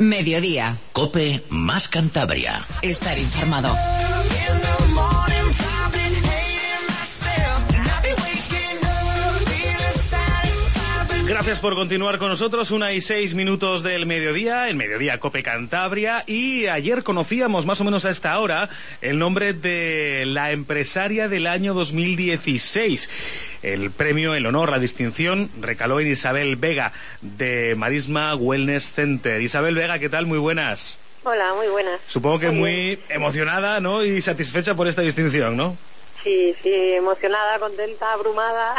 Mediodía. COPE más Cantabria. Estar informado. Gracias por continuar con nosotros. 1:06 del mediodía, el Mediodía COPE Cantabria. Y ayer conocíamos más o menos a esta hora el nombre de la empresaria del año 2016. El premio, el honor, la distinción recaló en Isabel Vega de Marisma Wellness Center. Isabel Vega, ¿qué tal? Muy buenas. Hola, muy buenas. Supongo que muy emocionada, ¿no? Y satisfecha por esta distinción, ¿no? Sí, emocionada, contenta, abrumada.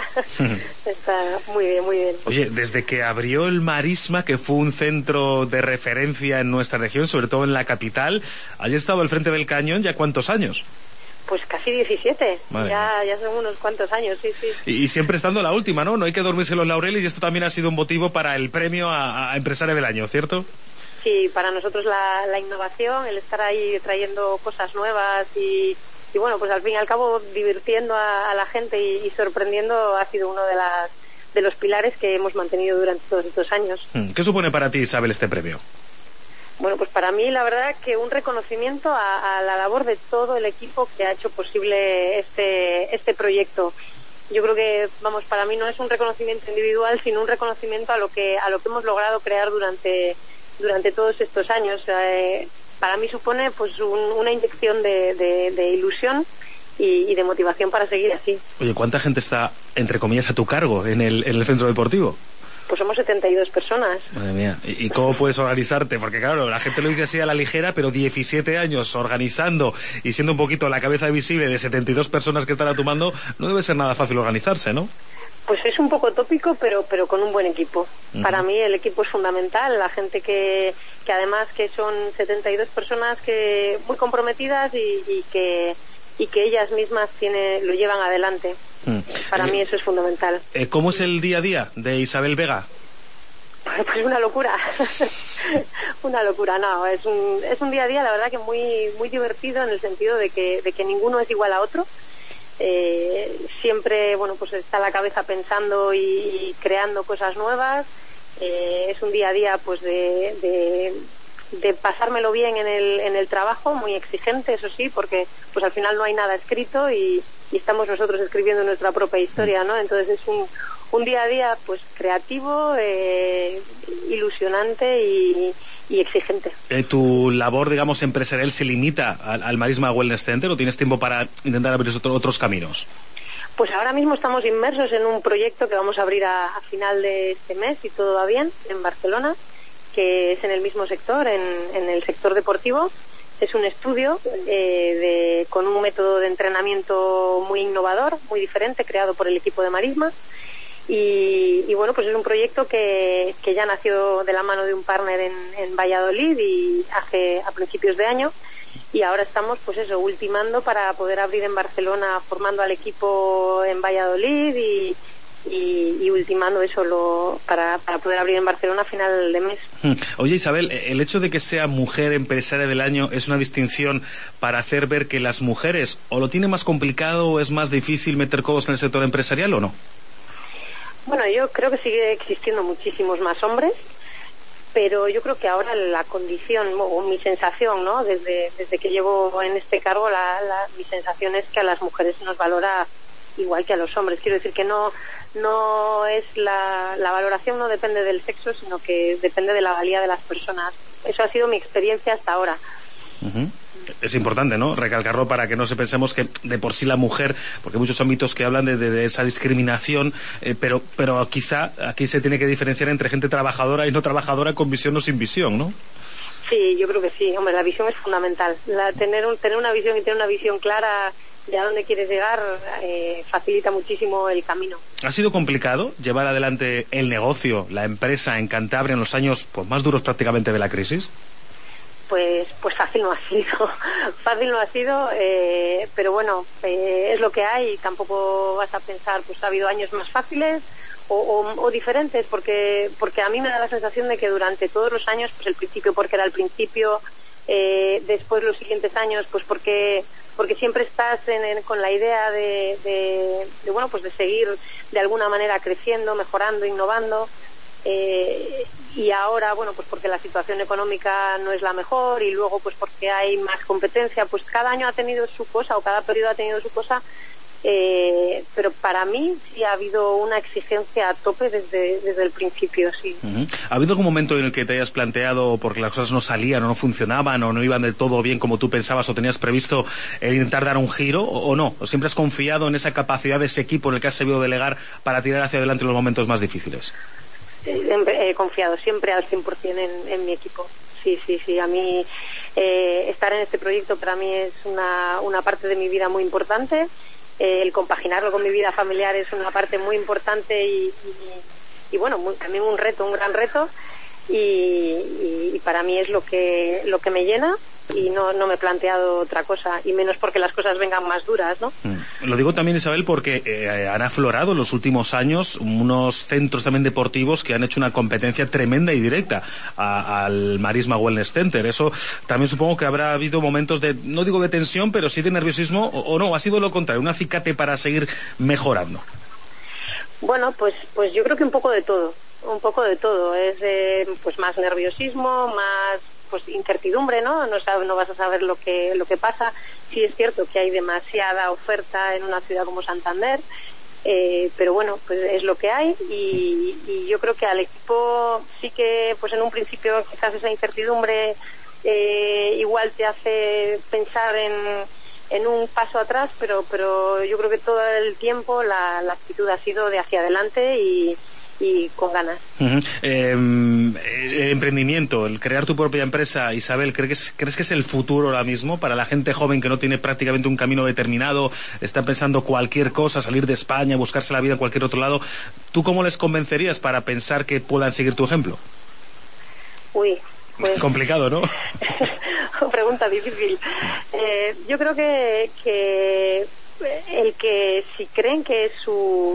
Está muy bien, muy bien. Oye, desde que abrió el Marisma, que fue un centro de referencia en nuestra región, sobre todo en la capital, ¿has estado al frente del cañón ya cuántos años? Pues casi 17. Ya son unos cuantos años, sí. Y siempre estando la última, ¿no? No hay que dormirse los laureles, y esto también ha sido un motivo para el premio a Empresaria del Año, ¿cierto? Sí, para nosotros la innovación, el estar ahí trayendo cosas nuevas y bueno, pues al fin y al cabo divirtiendo a la gente y sorprendiendo ha sido uno de los pilares que hemos mantenido durante todos estos años. ¿Qué supone para ti, Isabel, este premio? Bueno, pues para mí la verdad que un reconocimiento a la labor de todo el equipo que ha hecho posible este proyecto. Yo creo que, para mí no es un reconocimiento individual, sino un reconocimiento a lo que hemos logrado crear durante todos estos años. Para mí supone pues una inyección de ilusión y de motivación para seguir así. Oye, ¿cuánta gente está, entre comillas, a tu cargo en el centro deportivo? Pues somos 72 personas. Madre mía, ¿y cómo puedes organizarte? Porque claro, la gente lo dice así a la ligera, pero 17 años organizando y siendo un poquito la cabeza visible de 72 personas que están a tu mando, no debe ser nada fácil organizarse, ¿no? Pues es un poco tópico, pero con un buen equipo. Para mí el equipo es fundamental, la gente que además que son 72 personas que muy comprometidas y que ellas mismas lo llevan adelante. Para mí eso es fundamental. ¿Cómo es el día a día de Isabel Vega? Pues una locura. Una locura, no, es un día a día la verdad que muy divertido, en el sentido de que ninguno es igual a otro. Siempre, pues está la cabeza pensando y creando cosas nuevas. Es un día a día pues de pasármelo bien en el trabajo, muy exigente, eso sí, porque pues al final no hay nada escrito y estamos nosotros escribiendo nuestra propia historia, ¿no? Entonces es un día a día pues creativo, ilusionante y exigente. ¿Tu labor, digamos, empresarial se limita al Marisma Wellness Center o tienes tiempo para intentar abrir otros caminos? Pues ahora mismo estamos inmersos en un proyecto que vamos a abrir a final de este mes, si todo va bien, en Barcelona, que es en el mismo sector, en el sector deportivo. Es un estudio con un método de entrenamiento muy innovador, muy diferente, creado por el equipo de Marisma. Y bueno, pues es un proyecto que ya nació de la mano de un partner en Valladolid y a principios de año, y ahora estamos ultimando para poder abrir en Barcelona, formando al equipo en Valladolid y ultimando eso para poder abrir en Barcelona a final de mes. Oye, Isabel, ¿el hecho de que sea mujer empresaria del año es una distinción para hacer ver que las mujeres o lo tienen más complicado o es más difícil meter codos en el sector empresarial o no? Bueno, yo creo que sigue existiendo muchísimos más hombres, pero yo creo que ahora la condición, o mi sensación, ¿no? Desde que llevo en este cargo, mi sensación es que a las mujeres se nos valora igual que a los hombres. Quiero decir que no es la valoración no depende del sexo, sino que depende de la valía de las personas. Eso ha sido mi experiencia hasta ahora. Es importante, ¿no?, recalcarlo para que no se pensemos que de por sí la mujer, porque hay muchos ámbitos que hablan de esa discriminación, pero quizá aquí se tiene que diferenciar entre gente trabajadora y no trabajadora, con visión o sin visión, ¿no? Sí, yo creo que sí. Hombre, la visión es fundamental. Tener una visión y tener una visión clara de a dónde quieres llegar facilita muchísimo el camino. ¿Ha sido complicado llevar adelante el negocio, la empresa en Cantabria en los años más duros prácticamente de la crisis? Pues fácil no ha sido, pero bueno, es lo que hay. Tampoco vas a pensar, pues ha habido años más fáciles o diferentes, porque a mí me da la sensación de que durante todos los años, pues el principio porque era el principio, después los siguientes años, pues porque siempre estás con la idea de seguir de alguna manera creciendo, mejorando, innovando. y ahora, bueno, pues porque la situación económica no es la mejor, y luego pues porque hay más competencia, pues cada año ha tenido su cosa, o cada periodo ha tenido su cosa, pero para mí sí ha habido una exigencia a tope desde el principio, sí. ¿Ha habido algún momento en el que te hayas planteado, porque las cosas no salían o no funcionaban o no iban del todo bien como tú pensabas o tenías previsto, el intentar dar un giro, o no? ¿O siempre has confiado en esa capacidad de ese equipo en el que has sabido delegar para tirar hacia adelante en los momentos más difíciles? He confiado siempre al 100% en mi equipo. Sí. A mí estar en este proyecto para mí es una parte de mi vida muy importante. El compaginarlo con mi vida familiar es una parte muy importante y bueno, también un gran reto, y para mí es lo que me llena, y no me he planteado otra cosa, y menos porque las cosas vengan más duras, ¿no? Lo digo también, Isabel, porque han aflorado en los últimos años unos centros también deportivos que han hecho una competencia tremenda y directa al Marisma Wellness Center. Eso también supongo que habrá habido momentos de, no digo de tensión, pero sí de nerviosismo, o no, ha sido lo contrario, un acicate para seguir mejorando. Bueno, pues yo creo que un poco de todo. Es pues más nerviosismo, más pues incertidumbre, ¿no? No vas a saber lo que pasa. Sí es cierto que hay demasiada oferta en una ciudad como Santander, pero bueno, pues es lo que hay, y yo creo que al equipo sí que pues en un principio quizás esa incertidumbre igual te hace pensar en un paso atrás, pero yo creo que todo el tiempo la actitud ha sido de hacia adelante y con ganas. El emprendimiento, el crear tu propia empresa, Isabel, ¿crees que es el futuro ahora mismo para la gente joven que no tiene prácticamente un camino determinado, está pensando cualquier cosa, salir de España, buscarse la vida en cualquier otro lado? ¿Tú cómo les convencerías para pensar que puedan seguir tu ejemplo? Uy, pues... complicado, ¿no? Pregunta difícil. Yo creo que el que si creen que es su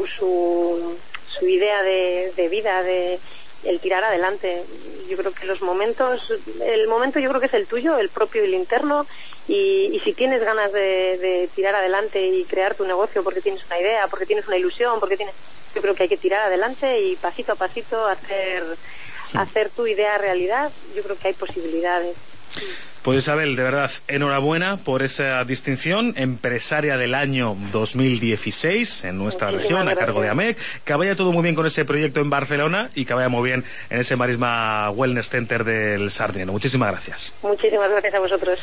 idea de vida, de el tirar adelante, yo creo que el momento yo creo que es el tuyo, el propio y el interno, y si tienes ganas de tirar adelante y crear tu negocio porque tienes una idea, porque tienes una ilusión, yo creo que hay que tirar adelante y pasito a pasito hacer tu idea realidad. Yo creo que hay posibilidades. Pues Isabel, de verdad, enhorabuena por esa distinción, empresaria del año 2016 en nuestra región, a cargo de AMEC. Que vaya todo muy bien con ese proyecto en Barcelona y que vaya muy bien en ese Marisma Wellness Center del Sardinero. Muchísimas gracias. Muchísimas gracias a vosotros.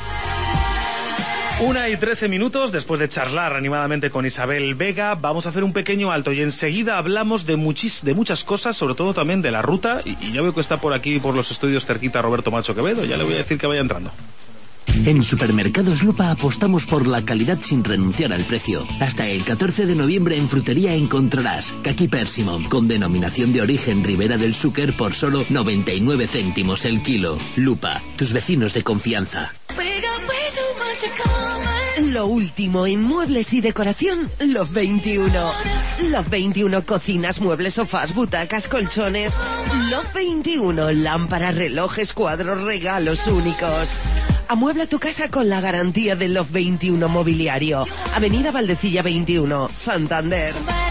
1:13, después de charlar animadamente con Isabel Vega, vamos a hacer un pequeño alto y enseguida hablamos de muchas cosas, sobre todo también de la ruta, y ya veo que está por aquí, por los estudios cerquita, Roberto Macho Quevedo. Ya le voy a decir que vaya entrando. En Supermercados Lupa apostamos por la calidad sin renunciar al precio. Hasta el 14 de noviembre en Frutería encontrarás caqui Persimmon con denominación de origen Ribera del Xúquer por solo 99 céntimos el kilo. Lupa, tus vecinos de confianza. Lo último en muebles y decoración, Love 21. Love 21, cocinas, muebles, sofás, butacas, colchones. Love 21, lámparas, relojes, cuadros, regalos únicos. Amuebla tu casa con la garantía de Love 21 Mobiliario. Avenida Valdecilla 21, Santander.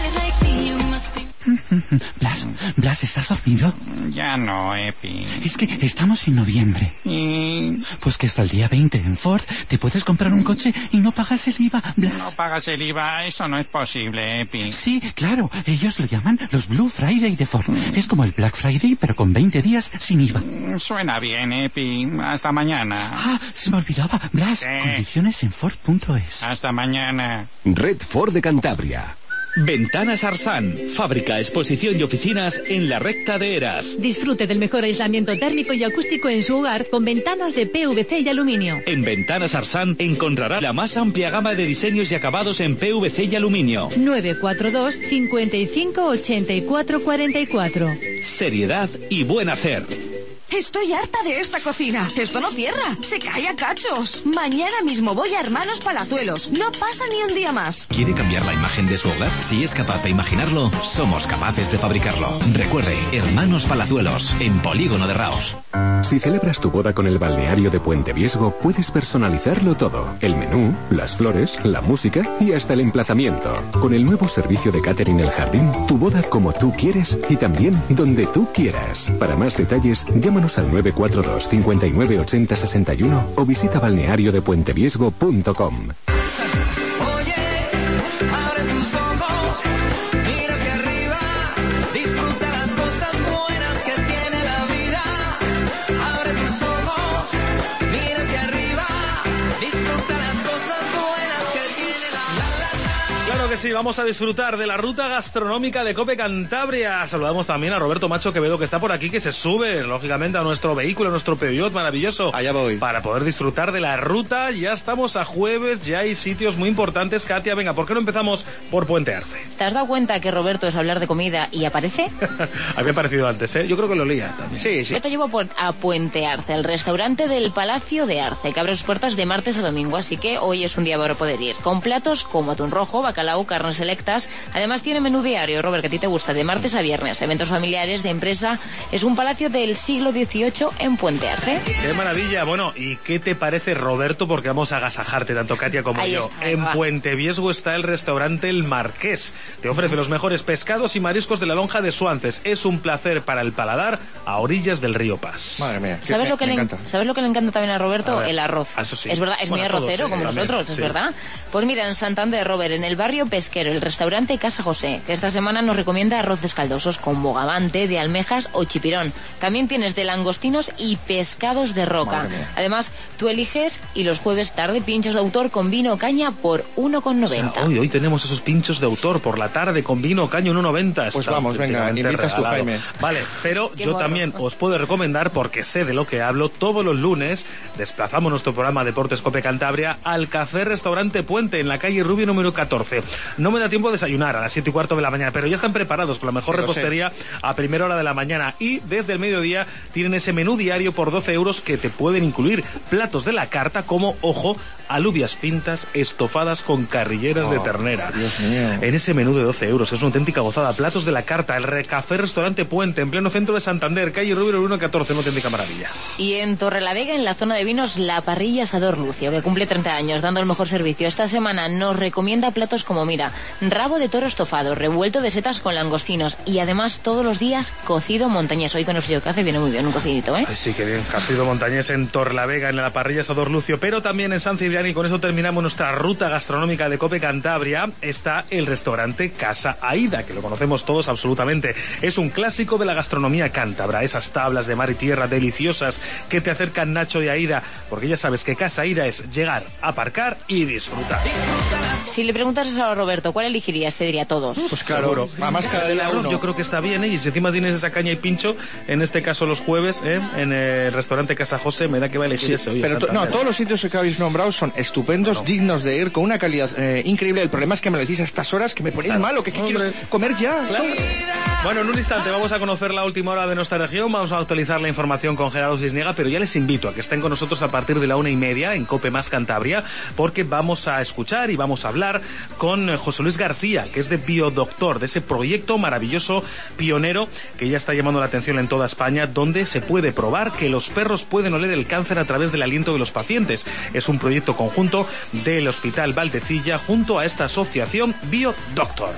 Blas, ¿estás dormido? Ya no, Epi. Es que estamos en noviembre. Pues que hasta el día 20 en Ford te puedes comprar un coche y no pagas el IVA, Blas. No pagas el IVA, eso no es posible, Epi. Sí, claro, ellos lo llaman los Blue Friday de Ford. Es como el Black Friday, pero con 20 días sin IVA. Suena bien, Epi. Hasta mañana. Ah, se me olvidaba, Blas. Condiciones en Ford.es. Hasta mañana. Red Ford de Cantabria. Ventanas Arsan, fábrica, exposición y oficinas en la recta de Eras. Disfrute del mejor aislamiento térmico y acústico en su hogar con ventanas de PVC y aluminio. En Ventanas Arsan encontrará la más amplia gama de diseños y acabados en PVC y aluminio. 942 55 84 44. Seriedad y buen hacer. Estoy harta de esta cocina. Esto no cierra. Se cae a cachos. Mañana mismo voy a Hermanos Palazuelos. No pasa ni un día más. ¿Quiere cambiar la imagen de su hogar? Si es capaz de imaginarlo, somos capaces de fabricarlo. Recuerde, Hermanos Palazuelos, en Polígono de Raos. Si celebras tu boda con el balneario de Puente Viesgo, puedes personalizarlo todo. El menú, las flores, la música y hasta el emplazamiento. Con el nuevo servicio de catering El Jardín, tu boda como tú quieres y también donde tú quieras. Para más detalles, llámanos al 942 59 80 61 o visita balneariodepuenteviesgo.com. Sí, vamos a disfrutar de la ruta gastronómica de Cope Cantabria. Saludamos también a Roberto Macho Quevedo, que está por aquí, que se sube, lógicamente, a nuestro vehículo, a nuestro Peugeot maravilloso. Allá voy. Para poder disfrutar de la ruta. Ya estamos a jueves, ya hay sitios muy importantes. Katia, venga, ¿por qué no empezamos por Puente Arce? ¿Te has dado cuenta que Roberto es hablar de comida y aparece? Había aparecido antes, ¿eh? Yo creo que lo leía también. Sí. Yo te llevo a Puente Arce, el restaurante del Palacio de Arce, que abre sus puertas de martes a domingo, así que hoy es un día para poder ir. Con platos como atún rojo, bacalao, carnes selectas. Además tiene menú diario, Robert, que a ti te gusta, de martes a viernes, eventos familiares, de empresa. Es un palacio del siglo XVIII en Puente Arce. ¡Qué maravilla! Bueno, ¿y qué te parece, Roberto? Porque vamos a agasajarte, tanto Katia como ahí yo. Está, en Puente Viesgo está el restaurante El Marqués. Te ofrece los mejores pescados y mariscos de la lonja de Suances. Es un placer para el paladar a orillas del río Pas. Madre mía. ¿Sabes lo que le encanta también a Roberto? El arroz. Eso sí. Es verdad, es muy arrocero, todos, como también, nosotros, sí. es verdad. Pues mira, en Santander, Robert, en el barrio pesquero, el restaurante Casa José, que esta semana nos recomienda arroces caldosos con bogavante, de almejas o chipirón. También tienes de langostinos y pescados de roca. Además, tú eliges y los jueves tarde pinchos de autor con vino o caña por 1,90. O sea, hoy tenemos esos pinchos de autor por la tarde con vino o caña 1,90. Pues vamos, venga, ni invitas tú, Jaime. Vale, pero yo también os puedo recomendar, porque sé de lo que hablo, todos los lunes desplazamos nuestro programa Deportes Cope Cantabria al Café Restaurante Puente en la calle Rubio número 14. No me da tiempo de desayunar a las 7:15 de la mañana, pero ya están preparados con la mejor repostería a primera hora de la mañana, y desde el mediodía tienen ese menú diario por 12 euros que te pueden incluir platos de la carta como, ojo, alubias pintas estofadas con carrilleras de ternera. Dios mío. En ese menú de 12 euros, es una auténtica gozada. Platos de la carta, el Café Restaurante Puente, en pleno centro de Santander, calle Rubio 114, una auténtica maravilla. Y en Torrelavega, en la zona de vinos, la parrilla Asador Lucio, que cumple 30 años, dando el mejor servicio. Esta semana nos recomienda platos como, mira, rabo de toro estofado, revuelto de setas con langostinos, y además todos los días cocido montañés. Hoy con el frío que hace viene muy bien un cocidito, ¿eh? Ay, sí, que bien, cocido montañés en Torrelavega, en la parrilla Asador Lucio, pero también en San Cibrián, y con eso terminamos nuestra ruta gastronómica de Cope Cantabria. Está el restaurante Casa Aida, que lo conocemos todos absolutamente. Es un clásico de la gastronomía cántabra, esas tablas de mar y tierra deliciosas que te acercan Nacho y Aida, porque ya sabes que Casa Aida es llegar, aparcar y disfrutar. Si le preguntas eso a Roberto, ¿cuál elegirías? Te diría todos. Pues claro, a más cada día uno. Yo creo que está bien, ¿eh? Y si encima tienes esa caña y pincho, en este caso los jueves, en el restaurante Casa José, me da que va a elegir ese. Oye, pero todos los sitios que habéis nombrado son estupendos, dignos de ir, con una calidad increíble. El problema es que me lo decís a estas horas que me ponéis malo, que quiero comer ya. Claro. Bueno, en un instante vamos a conocer la última hora de nuestra región, vamos a actualizar la información con Gerardo Cisniega, pero ya les invito a que estén con nosotros a partir de la 1:30 en Cope Más Cantabria, porque vamos a escuchar y vamos a hablar con José Luis García, que es de Biodoctor, de ese proyecto maravilloso, pionero, que ya está llamando la atención en toda España, donde se puede probar que los perros pueden oler el cáncer a través del aliento de los pacientes. Es un proyecto conjunto del Hospital Valdecilla junto a esta asociación Biodoctor.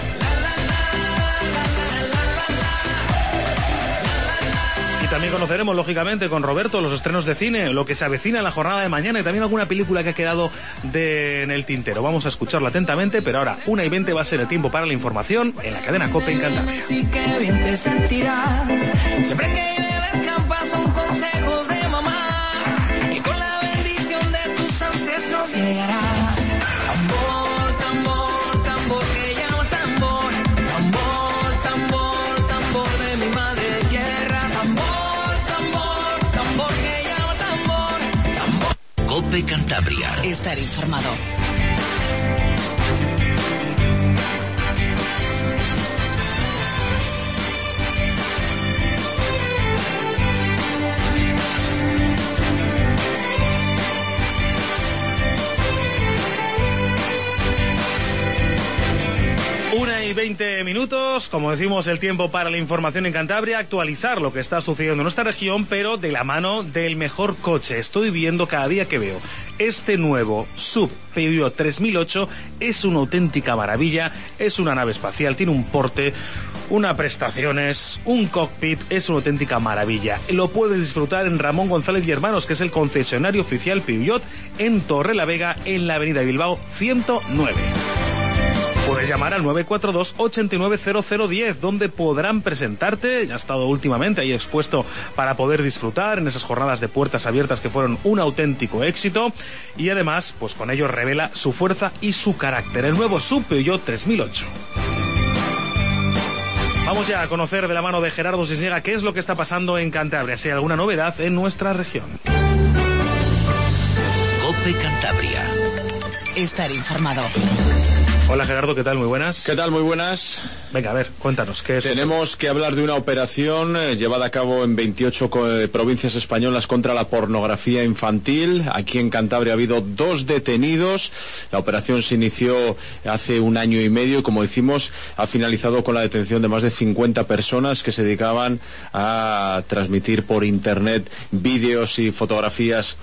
También conoceremos, lógicamente, con Roberto los estrenos de cine, lo que se avecina en la jornada de mañana, y también alguna película que ha quedado en el tintero. Vamos a escucharlo atentamente, pero ahora 1:20 va a ser el tiempo para la información en la cadena COPE en Cantabria. Sí, que bien te sentirás. Siempre que bebes campas son consejos de mamá, y con la bendición de tus ancestros llegarás. Tambor, tambor, tambor que llama tambor. Tambor, tambor, tambor de mi madre tierra. Tambor, tambor, tambor que llama tambor. Tambor. COPE Cantabria. Estar informado. minutos, como decimos, el tiempo para la información en Cantabria, actualizar lo que está sucediendo en nuestra región, pero de la mano del mejor coche. Estoy viendo cada día que veo. Este nuevo SUV Peugeot 3008 es una auténtica maravilla, es una nave espacial, tiene un porte, unas prestaciones, un cockpit, es una auténtica maravilla. Lo puedes disfrutar en Ramón González y Hermanos, que es el concesionario oficial Peugeot en Torrelavega, en la avenida Bilbao 109. Puedes llamar al 942-890010, donde podrán presentarte. Ya ha estado últimamente ahí expuesto para poder disfrutar en esas jornadas de puertas abiertas que fueron un auténtico éxito. Y además, pues con ello revela su fuerza y su carácter. El nuevo SUV Peugeot 3008. Vamos ya a conocer de la mano de Gerardo Cisniega qué es lo que está pasando en Cantabria, si hay alguna novedad en nuestra región. COPE Cantabria. Estar informado. Hola Gerardo, ¿qué tal? Muy buenas. ¿Qué tal? Muy buenas. Venga, a ver, cuéntanos. ¿Qué es? Tenemos que hablar de una operación llevada a cabo en 28 provincias españolas contra la pornografía infantil. Aquí en Cantabria ha habido 2 detenidos. La operación se inició hace 1 año y medio y, como decimos, ha finalizado con la detención de más de 50 personas que se dedicaban a transmitir por internet vídeos y fotografías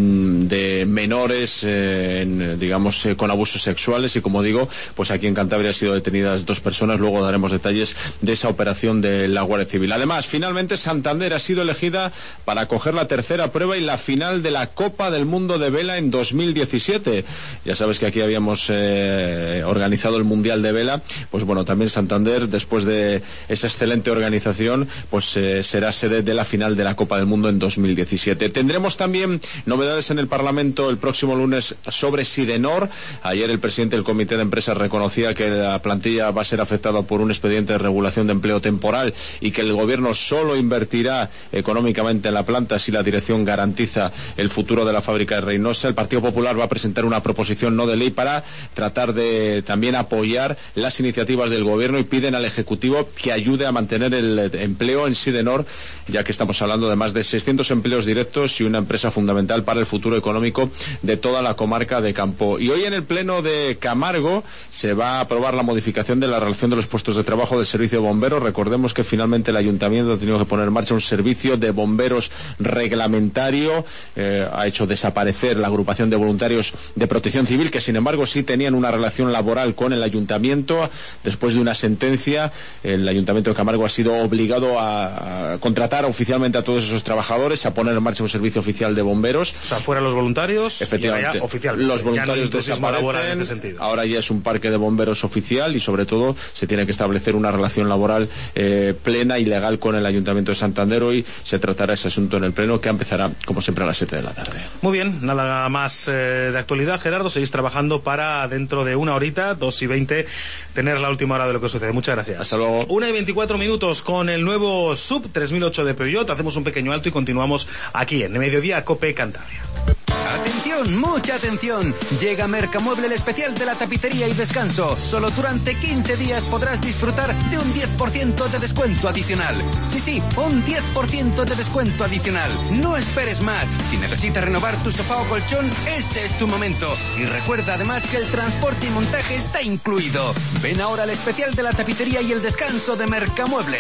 de menores, digamos, con abusos sexuales. Y, como digo, pues aquí en Cantabria han sido detenidas 2 personas. Luego daremos detalles de esa operación de la Guardia Civil. Además, finalmente Santander ha sido elegida para acoger la tercera prueba y la final de la Copa del Mundo de Vela en 2017. Ya sabes que aquí habíamos organizado el Mundial de Vela. Pues bueno, también Santander, después de esa excelente organización, pues será sede de la final de la Copa del Mundo en 2017. Tendremos también novedades en el Parlamento el próximo lunes sobre Sidenor. Ayer el presidente del Comité de Empresas reconocía que la plantilla va a ser afectada por un expediente de regulación de empleo temporal y que el gobierno solo invertirá económicamente en la planta si la dirección garantiza el futuro de la fábrica de Reynosa. El Partido Popular va a presentar una proposición no de ley para tratar de también apoyar las iniciativas del gobierno y piden al Ejecutivo que ayude a mantener el empleo en Sidenor, ya que estamos hablando de más de 600 empleos directos y una empresa fundamental para el futuro económico de toda la comarca de Campo. Y hoy en el Pleno de Camargo se va a aprobar la modificación de la relación de los puestos de trabajo del servicio de bomberos. Recordemos que finalmente el ayuntamiento ha tenido que poner en marcha un servicio de bomberos reglamentario, ha hecho desaparecer la agrupación de voluntarios de protección civil, que sin embargo sí tenían una relación laboral con el ayuntamiento. Después de una sentencia, el ayuntamiento de Camargo ha sido obligado a contratar oficialmente a todos esos trabajadores, a poner en marcha un servicio oficial de bomberos. O sea, fuera los voluntarios, efectivamente, ya oficialmente. Los voluntarios desaparecen, ahora ya es un parque de bomberos oficial y sobre todo se tiene que establecer una relación laboral plena y legal con el Ayuntamiento de Santander. Hoy se tratará ese asunto en el Pleno, que empezará como siempre a las 7 de la tarde. Muy bien, nada más de actualidad, Gerardo. Seguís trabajando para dentro de 1 horita, 2:20, tener la última hora de lo que sucede. Muchas gracias. Hasta luego. 1:24 minutos con el nuevo SUV 3008 de Peugeot. Hacemos un pequeño alto y continuamos aquí en Mediodía Cope Cantabria. Atención, mucha atención. Llega Mercamueble, el especial de la tapicería y descanso. Solo durante 15 días podrás disfrutar de un 10% de descuento adicional. Sí, un 10% de descuento adicional. No esperes más. Si necesitas renovar tu sofá o colchón, este es tu momento. Y recuerda además que el transporte y montaje está incluido. Ven ahora al especial de la tapicería y el descanso de Mercamueble.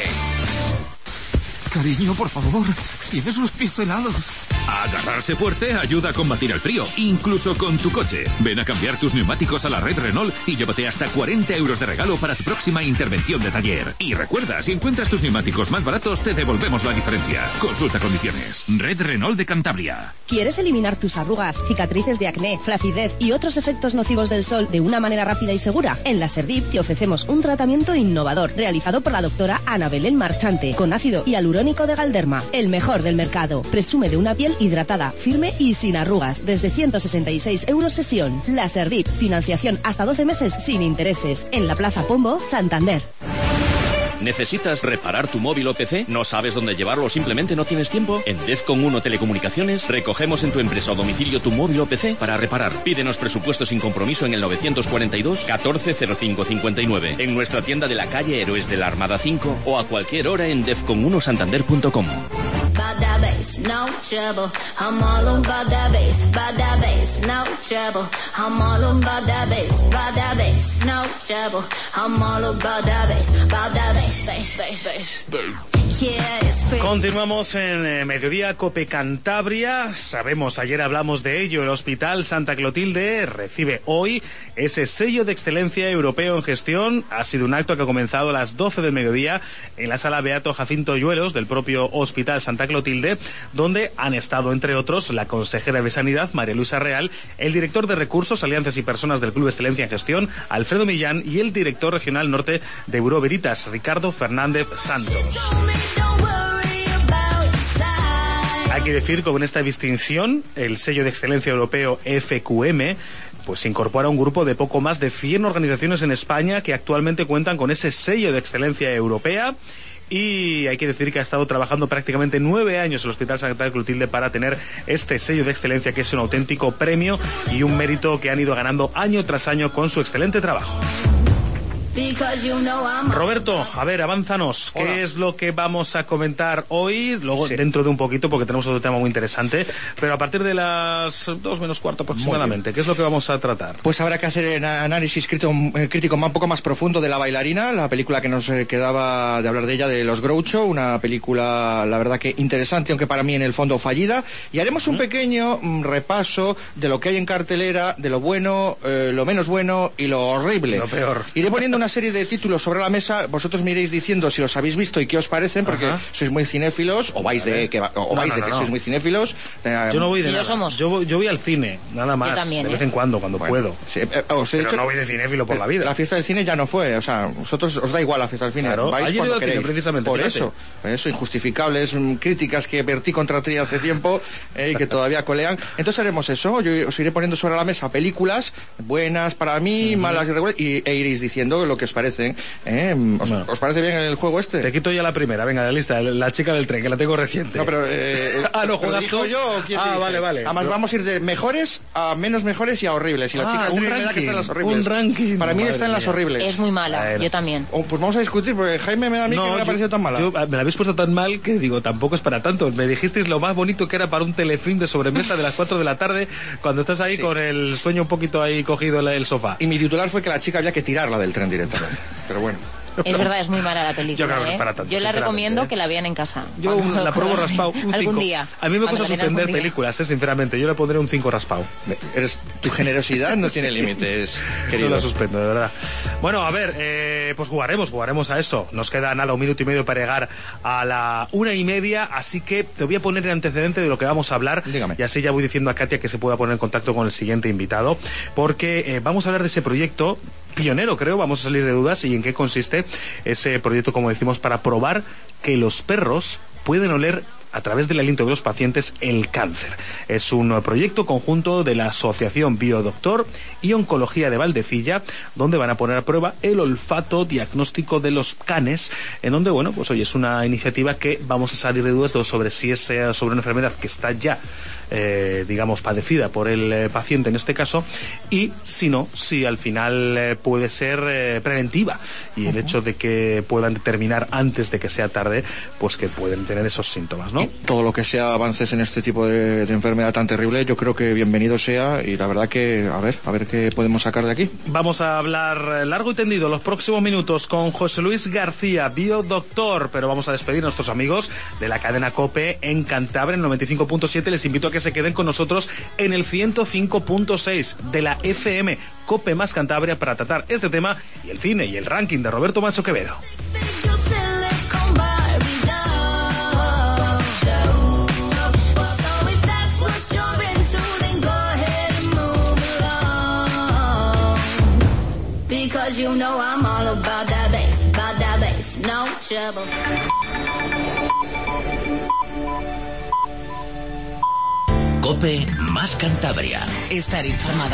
Cariño, por favor, tienes los pies helados. Agarrarse fuerte ayuda a combatir el frío, incluso con tu coche. Ven a cambiar tus neumáticos a la red Renault y llévate hasta 40 euros de regalo para tu próxima intervención de taller. Y recuerda, si encuentras tus neumáticos más baratos, te devolvemos la diferencia. Consulta condiciones. Red Renault de Cantabria. ¿Quieres eliminar tus arrugas, cicatrices de acné, flacidez y otros efectos nocivos del sol de una manera rápida y segura? En Laserdip te ofrecemos un tratamiento innovador realizado por la doctora Ana Belén Marchante con ácido hialurónico de Galderma, el mejor del mercado. Presume de una piel hidratada, firme y sin arrugas, desde 166 euros sesión. Laserdip, financiación hasta 12 meses sin intereses. En la Plaza Pombo, Santander. ¿Necesitas reparar tu móvil o PC? ¿No sabes dónde llevarlo o simplemente no tienes tiempo? En Defcon 1 Telecomunicaciones recogemos en tu empresa o domicilio tu móvil o PC para reparar. Pídenos presupuesto sin compromiso en el 942 140559, en nuestra tienda de la calle Héroes de la Armada 5 o a cualquier hora en defcon1santander.com. bass, no trouble. I'm all about that bass, no trouble. I'm all about that bass, no trouble. I'm all about that bass, bass. Continuamos en Mediodía Cope Cantabria. Sabemos, ayer hablamos de ello, el Hospital Santa Clotilde recibe hoy ese sello de excelencia europeo en gestión. Ha sido un acto que ha comenzado a las 12 del mediodía en la sala Beato Jacinto Lluelos del propio Hospital Santa Clotilde, donde han estado, entre otros, la consejera de Sanidad, María Luisa Real, el director de Recursos, Alianzas y Personas del Club Excelencia en Gestión, Alfredo Millán, y el director regional norte de Buró Veritas, Ricardo Fernández Santos. Hay que decir que con esta distinción, el sello de excelencia europeo FQM, pues se incorpora un grupo de poco más de 100 organizaciones en España que actualmente cuentan con ese sello de excelencia europea. Y hay que decir que ha estado trabajando prácticamente 9 años el Hospital Santa Clotilde para tener este sello de excelencia, que es un auténtico premio y un mérito que han ido ganando año tras año con su excelente trabajo. Roberto, a ver, avánzanos. Hola. ¿Qué es lo que vamos a comentar hoy? Luego, dentro de un poquito, porque tenemos otro tema muy interesante. Pero a partir de las 2 menos cuarto aproximadamente, ¿qué es lo que vamos a tratar? Pues habrá que hacer un análisis crítico un poco más profundo de La bailarina, la película que nos quedaba de hablar de ella, de Los Groucho, una película, la verdad que interesante, aunque para mí en el fondo fallida. Y haremos un pequeño repaso de lo que hay en cartelera, de lo bueno, lo menos bueno y lo horrible. Lo peor. Iré poniendo una serie de títulos sobre la mesa, vosotros me iréis diciendo si los habéis visto y qué os parecen, porque sois muy cinéfilos, o vais de que sois muy cinéfilos. Yo no voy de nada. Somos. Yo voy al cine, nada más. Yo también, de vez en cuando puedo. Sí, pero no voy de cinéfilo por la vida. La fiesta del cine ya no fue, o sea, vosotros os da igual la fiesta del cine. Claro, Vais ayer cuando iba al cine, queréis. precisamente. Por eso, injustificables críticas que vertí contra ti hace tiempo y que todavía colean. Entonces haremos eso, yo os iré poniendo sobre la mesa películas buenas para mí, malas y regulares, e iréis diciendo lo que os parecen. ¿Os parece bien el juego este? Te quito ya la primera, venga, la lista, la chica del tren, que la tengo reciente. No, pero... ¿no juegas tú? ¿Yo o quién te dice? Vale. Además vamos a ir de mejores a menos mejores y a horribles. Y la chica del tren me da que está en las horribles. Un ranking. Para mí está en las horribles. Es muy mala, yo también. Pues vamos a discutir, porque Jaime me da a mí que no le ha parecido tan mala. Me la habéis puesto tan mal que digo, tampoco es para tanto. Me dijisteis lo más bonito que era para un telefilm de sobremesa de las 4 de la tarde, cuando estás ahí con el sueño un poquito ahí cogido en el sofá. Y mi titular fue que la chica había que tirarla del tren directamente. Pero bueno. Es verdad, es muy mala la película. Yo creo que es para tanto, yo la recomiendo que la vean en casa. Yo la pruebo raspado, un 5. Algún día. A mí me cuesta suspender películas, sinceramente. Yo le pondré un 5 raspado. Tu generosidad no tiene límites, querido. No la suspendo, de verdad. Bueno, a ver, pues jugaremos a eso. Nos queda nada, 1 minuto y medio para llegar a la 1:30, así que te voy a poner el antecedente de lo que vamos a hablar. Dígame. Y así ya voy diciendo a Katia que se pueda poner en contacto con el siguiente invitado, porque vamos a hablar de ese proyecto pionero, creo, vamos a salir de dudas, y en qué consiste ese proyecto, como decimos, para probar que los perros pueden oler a través del aliento de los pacientes el cáncer. Es un proyecto conjunto de la Asociación Biodoctor y Oncología de Valdecilla, donde van a poner a prueba el olfato diagnóstico de los canes, en donde, bueno, pues oye, es una iniciativa que vamos a salir de dudas sobre si es sobre una enfermedad que está ya digamos, padecida por el paciente en este caso, y si no, si al final puede ser preventiva, y el hecho de que puedan determinar antes de que sea tarde, pues que pueden tener esos síntomas, ¿no? Y todo lo que sea avances en este tipo de enfermedad tan terrible, yo creo que bienvenido sea, y la verdad que, a ver qué podemos sacar de aquí. Vamos a hablar largo y tendido los próximos minutos con José Luis García, biodoctor, pero vamos a despedir a nuestros amigos de la cadena COPE en Cantabria, en 95.7. Les invito a que se queden con nosotros en el 105.6 de la FM COPE más Cantabria para tratar este tema y el cine y el ranking de Roberto Macho Quevedo. You know I'm all about that bass, no trouble. COPE más Cantabria. Estar informado.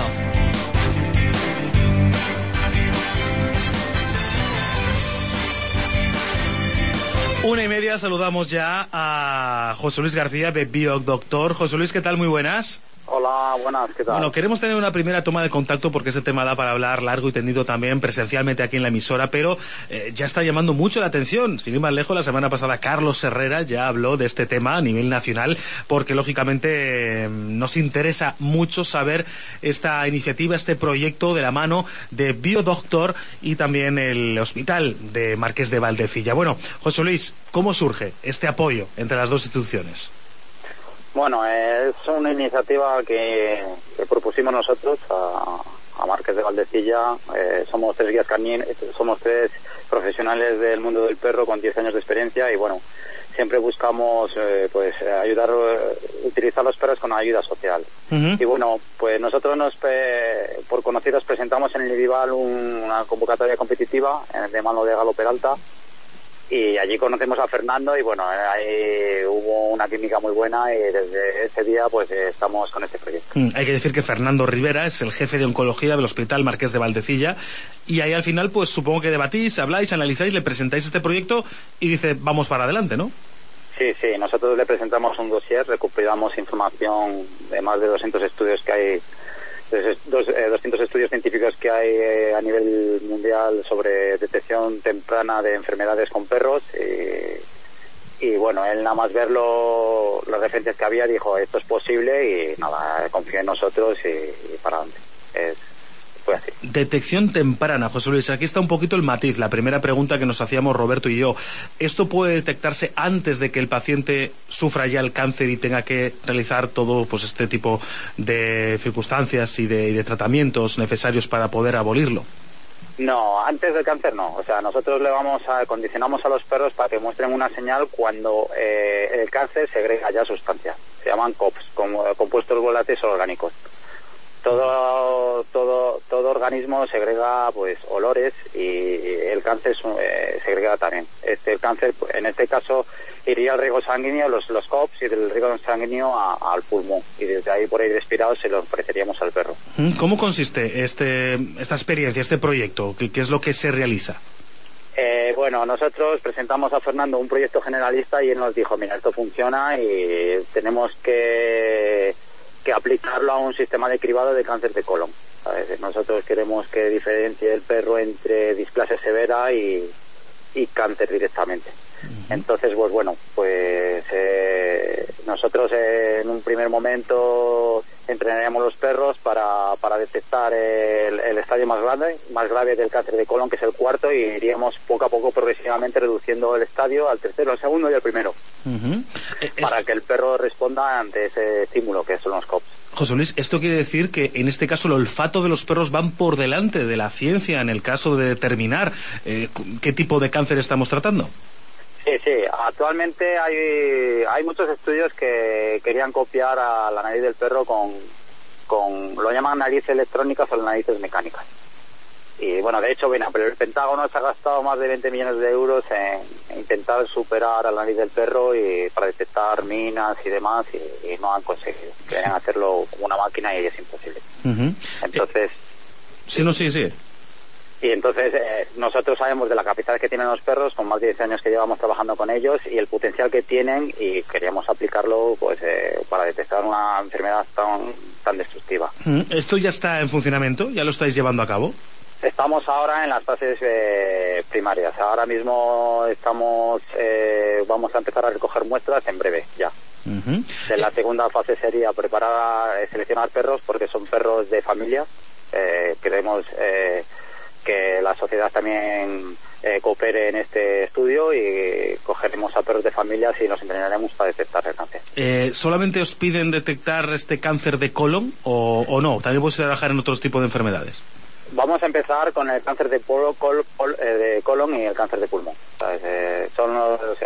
Una y media, saludamos ya a José Luis García de Biodoctor. José Luis, ¿qué tal? Muy buenas. Hola, buenas, ¿qué tal? Bueno, queremos tener una primera toma de contacto porque este tema da para hablar largo y tendido también presencialmente aquí en la emisora, pero ya está llamando mucho la atención. Sin ir más lejos, la semana pasada Carlos Herrera ya habló de este tema a nivel nacional porque lógicamente nos interesa mucho saber esta iniciativa, este proyecto de la mano de Biodoctor y también el Hospital de Marqués de Valdecilla. Bueno, José Luis, ¿cómo surge este apoyo entre las dos instituciones? Bueno, es una iniciativa que propusimos nosotros a Marqués de Valdecilla. Somos tres guías caninos, somos tres profesionales del mundo del perro con 10 años de experiencia y bueno, siempre buscamos ayudar, utilizar los perros con ayuda social. Y bueno, pues nosotros por conocidos presentamos en el IDIVAL una convocatoria competitiva de mano de Galo Peralta. Y allí conocemos a Fernando y bueno, ahí hubo una química muy buena y desde ese día pues estamos con este proyecto. Hay que decir que Fernando Rivera es el jefe de oncología del Hospital Marqués de Valdecilla y ahí al final pues supongo que debatís, habláis, analizáis, le presentáis este proyecto y dice vamos para adelante, ¿no? Sí, nosotros le presentamos un dossier, recuperamos información de más de 200 estudios que hay, 200 estudios científicos que hay a nivel mundial sobre detección temprana de enfermedades con perros y bueno, él nada más ver las referencias que había dijo esto es posible y nada, confía en nosotros y para adelante. Fue así. Detección temprana, José Luis, aquí está un poquito el matiz, la primera pregunta que nos hacíamos Roberto y yo. ¿Esto puede detectarse antes de que el paciente sufra ya el cáncer y tenga que realizar todo pues este tipo de circunstancias y de tratamientos necesarios para poder abolirlo? No, antes del cáncer no. O sea, nosotros condicionamos a los perros para que muestren una señal cuando el cáncer segrega ya sustancias. Se llaman COPS, compuestos volátiles orgánicos. Todo organismo segrega pues olores y el cáncer segrega también. El cáncer, en este caso, iría al riego sanguíneo, los COPS, y del riego sanguíneo al pulmón. Y desde ahí, por ahí respirado, se lo ofreceríamos al perro. ¿Cómo consiste esta experiencia, este proyecto? ¿Qué es lo que se realiza? Bueno, nosotros presentamos a Fernando un proyecto generalista y él nos dijo, mira, esto funciona y tenemos que aplicarlo a un sistema de cribado de cáncer de colon. ¿Sabes? Nosotros queremos que diferencie el perro entre displasia severa y cáncer directamente. Entonces, pues bueno, nosotros en un primer momento entrenaríamos los perros para detectar el estadio más grave del cáncer de colon, que es el cuarto, y iríamos poco a poco progresivamente reduciendo el estadio al tercero, al segundo y al primero, para que el perro responda ante ese estímulo que son los COPS. José Luis, ¿esto quiere decir que en este caso el olfato de los perros van por delante de la ciencia en el caso de determinar qué tipo de cáncer estamos tratando? Sí, actualmente hay muchos estudios que querían copiar a la nariz del perro lo llaman narices electrónicas o narices mecánicas. Y bueno, de hecho, pero el Pentágono se ha gastado más de 20 millones de euros en intentar superar a la nariz del perro y para detectar minas y demás y no han conseguido. Querían hacerlo como una máquina y es imposible. Entonces... Sí. Y entonces nosotros sabemos de la capacidad que tienen los perros, con más de 10 años que llevamos trabajando con ellos, y el potencial que tienen, y queríamos aplicarlo para detectar una enfermedad tan destructiva. ¿Esto ya está en funcionamiento? ¿Ya lo estáis llevando a cabo? Estamos ahora en las fases primarias. Ahora mismo vamos a empezar a recoger muestras en breve, ya. La segunda fase sería seleccionar perros, porque son perros de familia. Queremos que la sociedad también coopere en este estudio y cogeremos a perros de familias y los entrenaremos para detectar el cáncer. ¿Solamente os piden detectar este cáncer de colon o no? ¿También podéis trabajar en otros tipos de enfermedades? Vamos a empezar con el cáncer de colon y el cáncer de pulmón. Son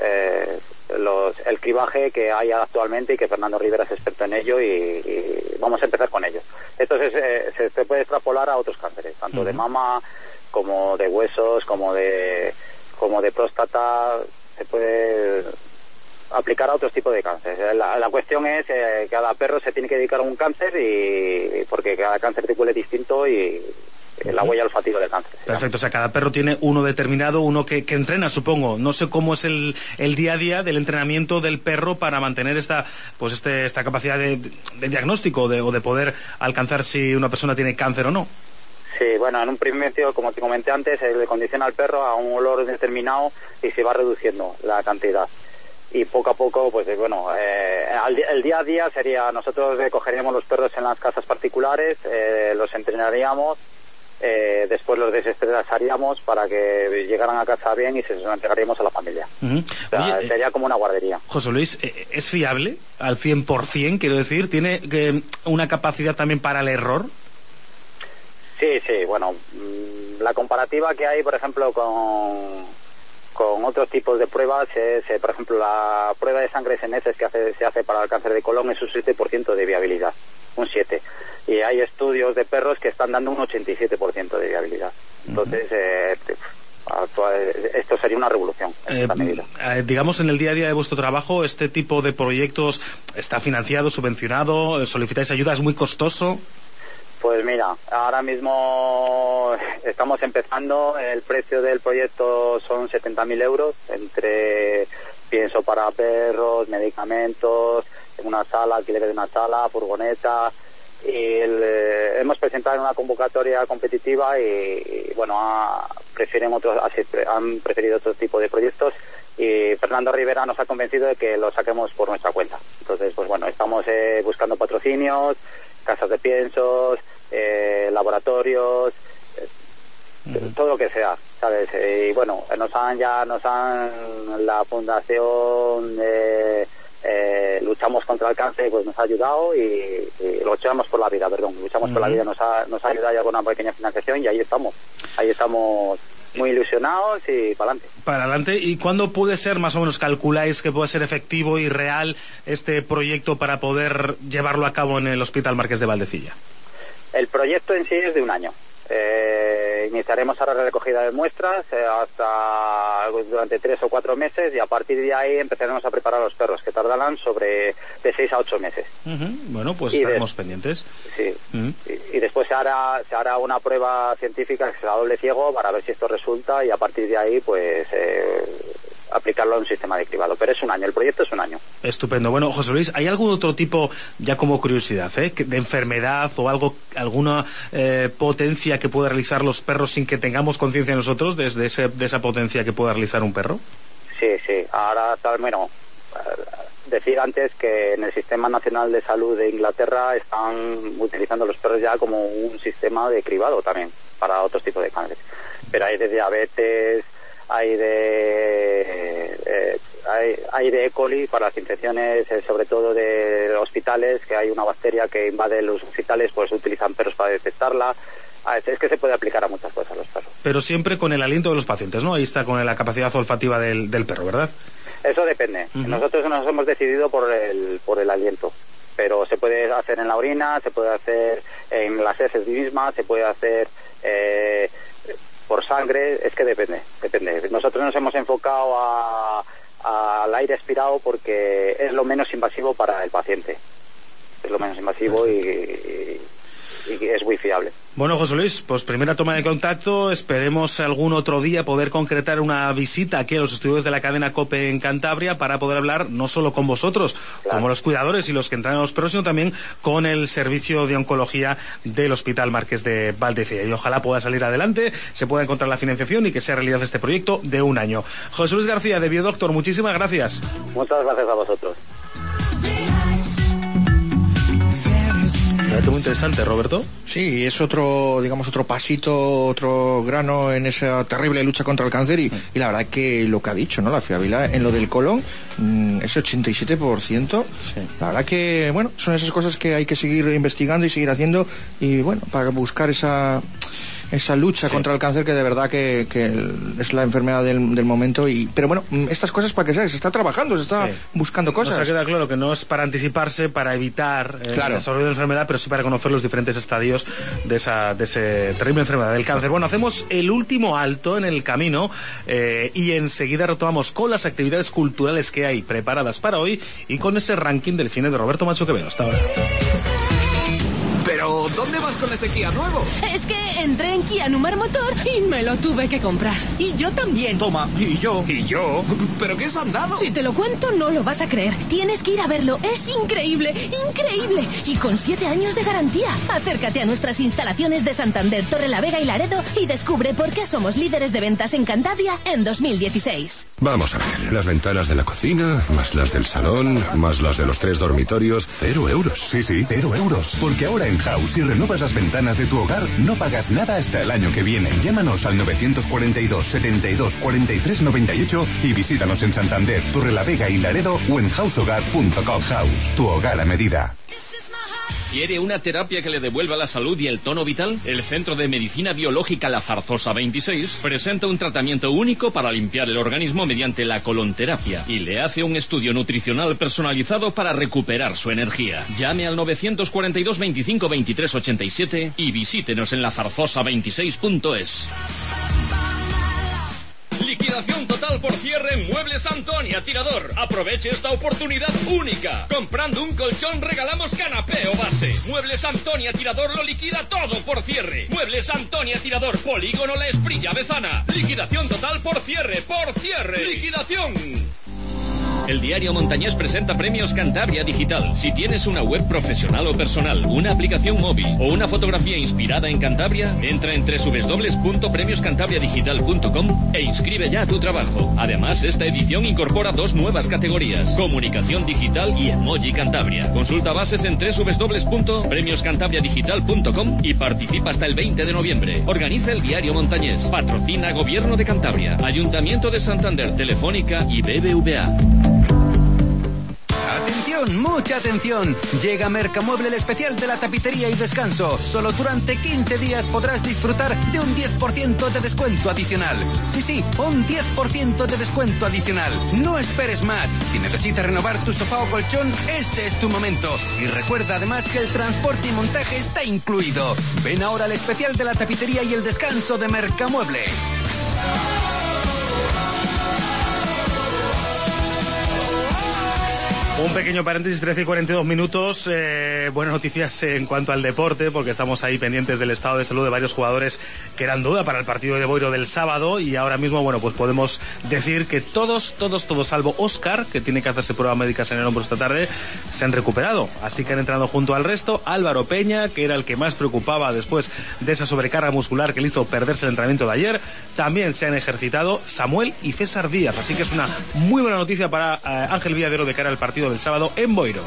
el cribaje que hay actualmente y que Fernando Rivera es experto en ello y vamos a empezar con ellos. Entonces se puede extrapolar a otros cánceres, tanto de mama como de huesos, como de próstata. Se puede aplicar a otros tipos de cáncer. La cuestión es que cada perro se tiene que dedicar a un cáncer porque cada cáncer de piel es distinto y la huella olfativa del cáncer. Perfecto, o sea, cada perro tiene uno determinado, uno que entrena, supongo. No sé cómo es el día a día del entrenamiento del perro para mantener esta capacidad de diagnóstico o de poder alcanzar si una persona tiene cáncer o no. Sí, bueno, en un principio, como te comenté antes, se le condiciona al perro a un olor determinado y se va reduciendo la cantidad. Y poco a poco, pues bueno, el día a día sería, nosotros recogeríamos los perros en las casas particulares, los entrenaríamos, después los desestresaríamos para que llegaran a casa bien y se los entregaríamos a la familia. O sea, sería como una guardería. José Luis, ¿es fiable al 100%? Quiero decir, ¿tiene una capacidad también para el error? Sí, bueno, la comparativa que hay, por ejemplo, con otros tipos de pruebas es, por ejemplo, la prueba de sangre SNES que se hace para el cáncer de colon es un 7% de viabilidad, un 7%. Y hay estudios de perros que están dando un 87% de viabilidad. Entonces, esto sería una revolución en esta medida. Digamos, en el día a día de vuestro trabajo, ¿este tipo de proyectos está financiado, subvencionado? ¿Solicitáis ayuda? ¿Es muy costoso? Pues mira, ahora mismo estamos empezando, el precio del proyecto son 70.000 euros, entre pienso para perros, medicamentos, una sala, alquiler de una sala, furgoneta, y hemos presentado en una convocatoria competitiva y bueno, han preferido otro tipo de proyectos y Fernando Rivera nos ha convencido de que lo saquemos por nuestra cuenta. Entonces, pues bueno, estamos buscando patrocinios, casas de piensos, laboratorios, todo lo que sea, ¿sabes? Y bueno, la fundación Luchamos contra el Cáncer, pues nos ha ayudado y luchamos por la vida, nos ha ayudado ya con una pequeña financiación y ahí estamos muy ilusionados y para adelante. Para adelante. ¿Y cuándo puede ser, más o menos, calculáis que puede ser efectivo y real este proyecto para poder llevarlo a cabo en el Hospital Marqués de Valdecilla? El proyecto en sí es de un año. Iniciaremos ahora la recogida de muestras durante 3 o 4 meses y a partir de ahí empezaremos a preparar los perros, que tardarán de 6 a 8 meses. Bueno, pues estaremos pendientes. Sí. Y después se hará una prueba científica que será doble ciego para ver si esto resulta y a partir de ahí pues aplicarlo a un sistema de cribado. Pero es un año, el proyecto es un año. Estupendo. Bueno, José Luis, ¿hay algún otro tipo, ya como curiosidad, de enfermedad o alguna potencia que pueda realizar los perros sin que tengamos conciencia nosotros de esa potencia que pueda realizar un perro? Sí. Ahora, decir antes que en el Sistema Nacional de Salud de Inglaterra están utilizando los perros ya como un sistema de cribado también para otros tipos de cáncer. Pero hay de diabetes, hay de E. coli para las infecciones, sobre todo de hospitales, que hay una bacteria que invade los hospitales, pues utilizan perros para detectarla. Es que se puede aplicar a muchas cosas los perros. Pero siempre con el aliento de los pacientes, ¿no? Ahí está con la capacidad olfativa del perro, ¿verdad? Eso depende. Nosotros nos hemos decidido por el aliento. Pero se puede hacer en la orina, se puede hacer en las heces mismas, se puede hacer por sangre, es que depende. Nosotros nos hemos enfocado al aire expirado porque es lo menos invasivo para el paciente. Es lo menos invasivo y es muy fiable. Bueno, José Luis, pues primera toma de contacto. Esperemos algún otro día poder concretar una visita aquí a los estudios de la cadena COPE en Cantabria para poder hablar no solo con vosotros, como los cuidadores y los que entrenan a los perros, sino también con el servicio de oncología del Hospital Marqués de Valdecilla. Y ojalá pueda salir adelante, se pueda encontrar la financiación y que sea realidad este proyecto de un año. José Luis García, de Biodoctor, muchísimas gracias. Muchas gracias a vosotros. Muy interesante, Roberto. Sí, es otro pasito, otro grano en esa terrible lucha contra el cáncer y la verdad que lo que ha dicho, ¿no? La fiabilidad en lo del colon, ese 87%, sí. La verdad que, bueno, son esas cosas que hay que seguir investigando y seguir haciendo y, bueno, para buscar esa lucha contra el cáncer que de verdad que es la enfermedad del momento pero bueno, estas cosas para que se está trabajando, se está buscando cosas. Nos queda claro que no es para anticiparse, para evitar el desarrollo de la enfermedad, pero sí para conocer los diferentes estadios de esa terrible enfermedad del cáncer. Bueno, hacemos el último alto en el camino y enseguida retomamos con las actividades culturales que hay preparadas para hoy y con ese ranking del cine de Roberto Macho Quevedo. Hasta ahora. Pero, ¿dónde va vas con ese Kia nuevo? Es que entré en Kia Numar Motor y me lo tuve que comprar. Y yo también. Toma, y yo. ¿Y yo? ¿Pero qué es andado? Si te lo cuento, no lo vas a creer. Tienes que ir a verlo. Es increíble, increíble. Y con 7 años de garantía. Acércate a nuestras instalaciones de Santander, Torrelavega y Laredo y descubre por qué somos líderes de ventas en Cantabria en 2016. Vamos a ver, las ventanas de la cocina, más las del salón, más las de los 3 dormitorios, 0 euros. Sí, 0 euros. Porque ahora en House, si renovas las ventanas de tu hogar, no pagas nada hasta el año que viene. Llámanos al 942 72 43 98 y visítanos en Santander, Torrelavega y Laredo o en househogar.com. House, tu hogar a medida. ¿Quiere una terapia que le devuelva la salud y el tono vital? El Centro de Medicina Biológica La Zarzosa 26 presenta un tratamiento único para limpiar el organismo mediante la colonterapia y le hace un estudio nutricional personalizado para recuperar su energía. Llame al 942 25 23 87 y visítenos en lazarzosa26.es. Liquidación total por cierre en Muebles Antonia Tirador. Aproveche esta oportunidad única. Comprando un colchón regalamos canapé o base. Muebles Antonia Tirador lo liquida todo por cierre. Muebles Antonia Tirador, Polígono La Esprilla, Bezana. Liquidación total por cierre, Liquidación. El Diario Montañés presenta Premios Cantabria Digital. Si tienes una web profesional o personal, una aplicación móvil o una fotografía inspirada en Cantabria, entra en www.premioscantabriadigital.com e inscribe ya tu trabajo. Además, esta edición incorpora 2 nuevas categorías: Comunicación Digital y Emoji Cantabria. Consulta bases en www.premioscantabriadigital.com y participa hasta el 20 de noviembre. Organiza el Diario Montañés. Patrocina Gobierno de Cantabria, Ayuntamiento de Santander, Telefónica y BBVA. Atención, mucha atención. Llega Mercamueble el especial de la tapicería y descanso. Solo durante 15 días podrás disfrutar de un 10% de descuento adicional. Sí, un 10% de descuento adicional. No esperes más. Si necesitas renovar tu sofá o colchón, este es tu momento. Y recuerda además que el transporte y montaje está incluido. Ven ahora al especial de la tapicería y el descanso de Mercamueble. Un pequeño paréntesis, 13 y 42 minutos. Buenas noticias en cuanto al deporte, porque estamos ahí pendientes del estado de salud de varios jugadores que eran duda para el partido de Boiro del sábado, y ahora mismo, bueno, pues podemos decir que todos, salvo Óscar, que tiene que hacerse pruebas médicas en el hombro esta tarde, se han recuperado. Así que han entrenado junto al resto. Álvaro Peña, que era el que más preocupaba después de esa sobrecarga muscular que le hizo perderse el entrenamiento de ayer, también se han ejercitado Samuel y César Díaz. Así que es una muy buena noticia para Ángel Villadero de cara al partido del sábado en Boiro.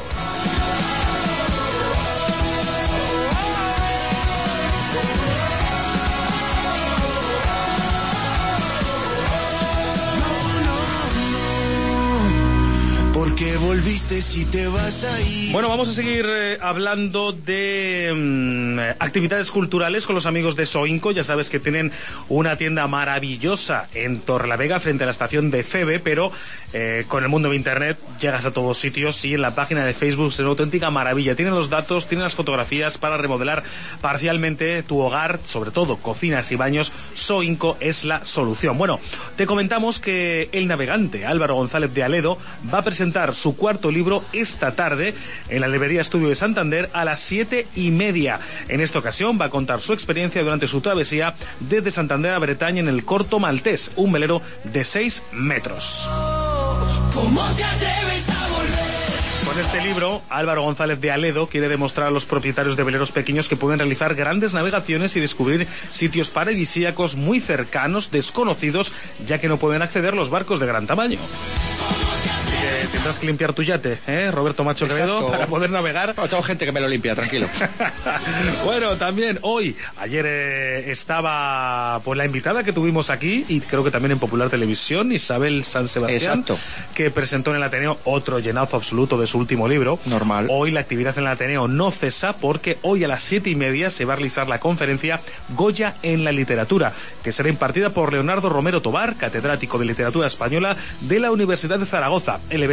Porque volviste si te vas a ir. Bueno, vamos a seguir hablando de actividades culturales con los amigos de Soinco. Ya sabes que tienen una tienda maravillosa en Torrelavega frente a la estación de Febe, pero con el mundo de internet llegas a todos sitios, y en la página de Facebook es una auténtica maravilla. Tienen los datos, tienen las fotografías para remodelar parcialmente tu hogar, sobre todo cocinas y baños. Soinco es la solución. Bueno, te comentamos que el navegante Álvaro González de Aledo va a presentar su cuarto libro esta tarde en la Librería Estudio de Santander a las 7:30. En esta ocasión va a contar su experiencia durante su travesía desde Santander a Bretaña en el Corto Maltés, un velero de 6 metros. ¿Cómo te atreves a volver? Con este libro, Álvaro González de Aledo quiere demostrar a los propietarios de veleros pequeños que pueden realizar grandes navegaciones y descubrir sitios paradisíacos muy cercanos, desconocidos, ya que no pueden acceder los barcos de gran tamaño. Tendrás que limpiar tu yate, Roberto Macho Quevedo, para poder navegar. No, tengo gente que me lo limpia, tranquilo. Bueno, también ayer estaba pues la invitada que tuvimos aquí, y creo que también en Popular Televisión, Isabel San Sebastián. Exacto. Que presentó en el Ateneo otro llenazo absoluto de su último libro. Normal. Hoy la actividad en el Ateneo no cesa, porque hoy a las 7:30 se va a realizar la conferencia Goya en la literatura, que será impartida por Leonardo Romero Tobar, catedrático de literatura española de la Universidad de Zaragoza. El evento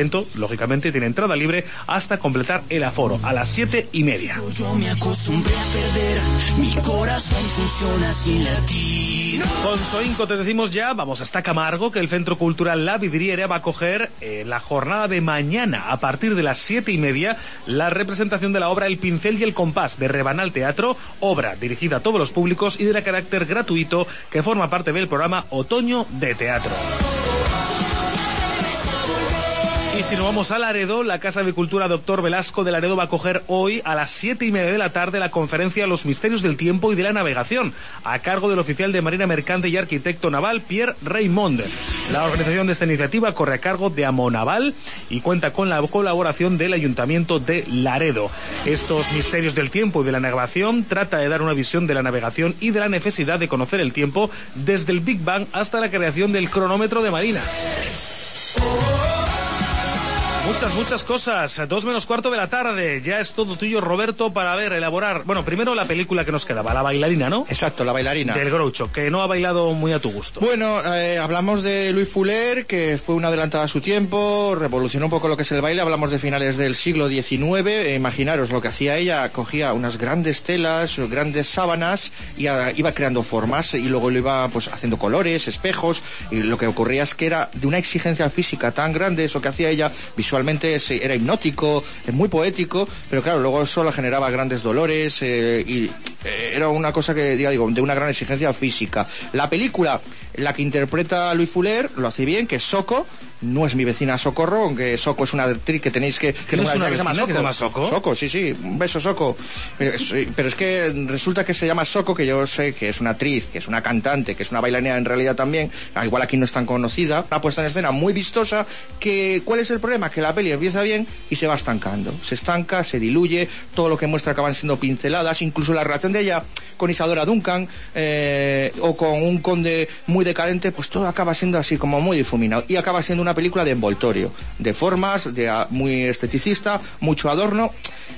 evento, lógicamente, tiene entrada libre hasta completar el aforo, a las 7:30. Yo me acostumbré a perder, mi corazón funciona sin latir. Con Soinco te decimos ya, vamos hasta Camargo, que el Centro Cultural La Vidriera va a coger la jornada de mañana, a partir de las 7:30, la representación de la obra El Pincel y el Compás, de Rebanal Teatro, obra dirigida a todos los públicos y de carácter gratuito, que forma parte del programa Otoño de Teatro. Y si nos vamos a Laredo, la Casa de Cultura Doctor Velasco de Laredo va a acoger hoy a las 7:30 de la tarde la conferencia Los Misterios del Tiempo y de la Navegación, a cargo del oficial de Marina Mercante y arquitecto naval Pierre Raymond. La organización de esta iniciativa corre a cargo de Amonaval y cuenta con la colaboración del Ayuntamiento de Laredo. Estos Misterios del Tiempo y de la Navegación trata de dar una visión de la navegación y de la necesidad de conocer el tiempo desde el Big Bang hasta la creación del cronómetro de Marina. Muchas cosas. 2:45 de la tarde. Ya es todo tuyo, Roberto, para elaborar. Bueno, primero la película que nos quedaba, La Bailarina, ¿no? Exacto, La Bailarina. Del Groucho, que no ha bailado muy a tu gusto. Bueno, hablamos de Louis Fuller, que fue una adelantada a su tiempo, revolucionó un poco lo que es el baile. Hablamos de finales del siglo XIX. Imaginaros lo que hacía ella: cogía unas grandes telas, grandes sábanas, y iba creando formas, y luego lo iba pues haciendo colores, espejos, y lo que ocurría es que era de una exigencia física tan grande eso que hacía ella. Visualmente era hipnótico, muy poético, pero claro, luego eso le generaba grandes dolores, y era una cosa que, digo, de una gran exigencia física. La película, la que interpreta Louis Fuller, lo hace bien, que es Soko. No es Mi vecina Socorro, aunque Soko es una actriz que tenéis que... ¿No es una vecina que se llama Soko? Soko, sí, un beso, Soko. Pero es que resulta que se llama Soko, que yo sé que es una actriz, que es una cantante, que es una bailarina en realidad también, igual aquí no es tan conocida, una puesta en escena muy vistosa, que ¿cuál es el problema? Que la peli empieza bien y se va estancando. Se estanca, se diluye, todo lo que muestra acaban siendo pinceladas, incluso la relación de ella con Isadora Duncan, o con un conde muy decadente, pues todo acaba siendo así como muy difuminado, y acaba siendo una película de envoltorio, de formas, muy esteticista, mucho adorno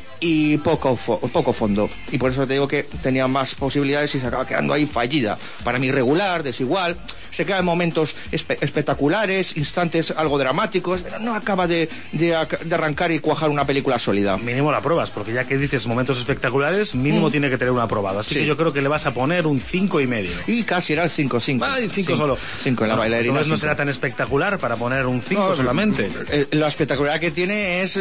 y poco fondo, y por eso te digo que tenía más posibilidades y se acaba quedando ahí fallida. Para mí regular, desigual, se queda en momentos espectaculares, instantes algo dramáticos, pero no acaba de arrancar y cuajar una película sólida. Mínimo la pruebas, porque ya que dices momentos espectaculares, mínimo tiene que tener una aprobado, así que yo creo que le vas a poner un 5,5. Y casi era el 5,5. Ah, 5 solo. 5 en La Bailarina. Entonces no será tan espectacular para poner un 5 solamente. La espectacularidad que tiene es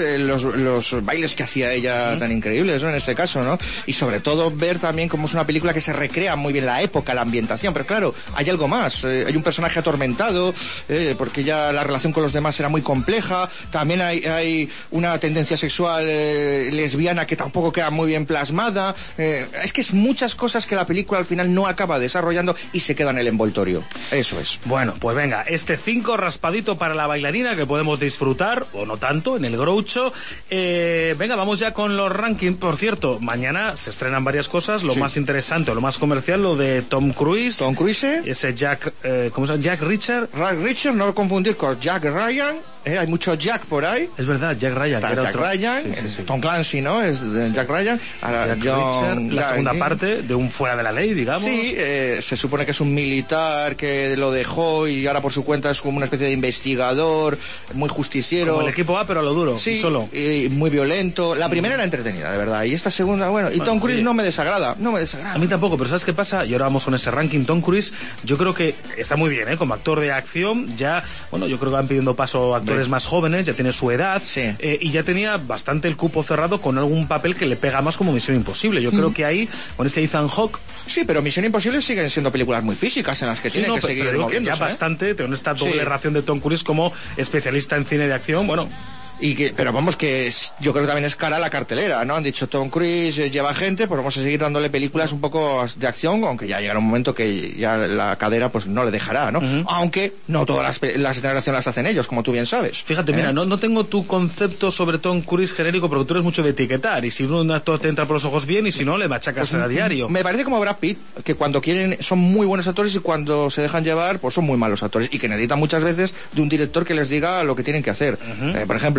los bailes que hacía ella tan increíbles, ¿no? En este caso, ¿no? Y sobre todo ver también cómo es una película que se recrea muy bien la época, la ambientación, pero claro, hay algo más. Hay un personaje atormentado, porque ya la relación con los demás era muy compleja. También hay una tendencia sexual lesbiana que tampoco queda muy bien plasmada. Es que es muchas cosas que la película al final no acaba desarrollando y se queda en el envoltorio. Eso es. Bueno, pues venga, este 5 raspadito para La Bailarina, que podemos disfrutar, o no tanto, en el Groucho. Venga, vamos ya con los rankings. Por cierto, mañana se estrenan varias cosas. Lo más interesante, o lo más comercial, lo de Tom Cruise. Tom Cruise. Ese Jack, ¿cómo se llama? Jack Richard. Richard, no lo confundir con Jack Ryan. Hay mucho Jack por ahí. Es verdad, Jack Ryan. Está Jack Ryan, sí. Tom Clancy, ¿no? Es Jack Ryan. Jack Richard, la segunda parte de un fuera de la ley, digamos. Sí, se supone que es un militar que lo dejó y ahora por su cuenta es como una especie de investigador, muy justiciero. Como el equipo A, pero a lo duro, sí, solo. Y muy violento. La primera era entretenida, de verdad. Y esta segunda, bueno. Y Tom Cruise no me desagrada. A mí tampoco, pero ¿sabes qué pasa? Y ahora vamos con ese ranking. Tom Cruise, yo creo que está muy bien, como actor de acción. Ya, bueno, yo creo que van pidiendo paso actores más jóvenes, ya tiene su edad, y ya tenía bastante el cupo cerrado con algún papel que le pega más como Misión Imposible. Yo creo que ahí, con ese Ethan Hawke... Sí, pero Misión Imposible siguen siendo películas muy físicas en las que tiene que seguir moviéndose. Ya bastante, con esta doble ración de Tom Cruise como especialista en cine de acción, bueno... Pero vamos, que yo creo que también es cara a la cartelera, ¿no? Han dicho Tom Cruise lleva gente, pues vamos a seguir dándole películas un poco de acción, aunque ya llegará un momento que ya la cadera pues no le dejará, ¿no? Aunque no todas las generaciones las hacen ellos, como tú bien sabes. Fíjate, mira, no tengo tu concepto sobre Tom Cruise genérico, porque tú eres mucho de etiquetar, y si un actor te entra por los ojos bien, y si no, le machacas a diario. Me parece como Brad Pitt, que cuando quieren son muy buenos actores y cuando se dejan llevar, pues son muy malos actores, y que necesitan muchas veces de un director que les diga lo que tienen que hacer. Por ejemplo,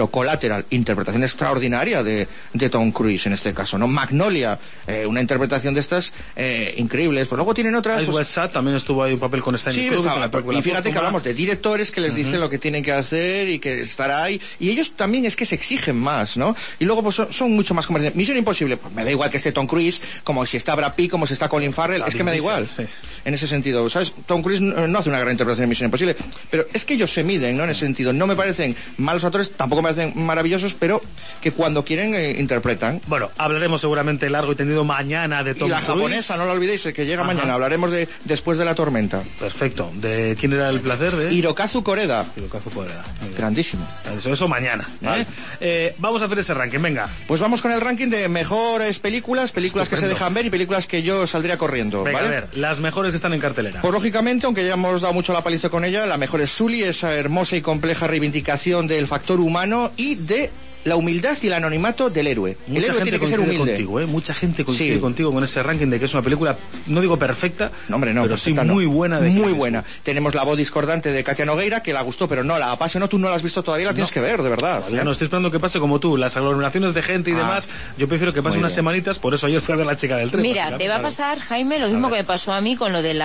ejemplo, Collateral, interpretación extraordinaria de Tom Cruise en este caso, ¿no? Magnolia, una interpretación de estas increíbles. Pues luego tienen otras... Ice West Side también estuvo ahí un papel con Stanley Kubrick. Y fíjate que hablamos de directores que les dicen lo que tienen que hacer y que estará ahí. Y ellos también es que se exigen más, ¿no? Y luego pues son mucho más comerciales. Misión Imposible, pues me da igual que esté Tom Cruise, como si está Brad Pitt, como si está Colin Farrell, es que me da igual. Sí. En ese sentido, ¿sabes? Tom Cruise no hace una gran interpretación de Misión Imposible, pero es que ellos se miden, ¿no? En ese sentido, no me parecen malos actores, tampoco me parecen maravillosos, pero que cuando quieren interpretan. Bueno, hablaremos seguramente largo y tendido mañana de Tom Cruise. Y la japonesa, no la olvidéis, que llega mañana, hablaremos de Después de la tormenta. Perfecto. ¿De quién era el placer? Hirokazu Koreda. Grandísimo. Eso mañana. Vale. Vamos a hacer ese ranking, venga. Pues vamos con el ranking de mejores películas que se dejan ver y películas que yo saldría corriendo. Venga, ¿vale? a ver, las mejores que están en cartelera. Pues lógicamente, aunque ya hemos dado mucho la paliza con ella, la mejor es Sully, esa hermosa y compleja reivindicación del factor humano y de la humildad y el anonimato del héroe. El héroe tiene que ser humilde. Contigo, Mucha gente coincide contigo con ese ranking de que es una película, no digo perfecta, pero sí muy buena. Muy buena. Tenemos La voz discordante de Katia Nogueira, que la gustó, pero no la apasionó. Tú no la has visto todavía, la tienes que ver, de verdad. Ya no estoy esperando que pase como tú, las aglomeraciones de gente y demás. Yo prefiero que pase unas semanitas, por eso ayer fui a ver La chica del tren. Mira, te va a pasar, Jaime, lo mismo que me pasó a mí con lo de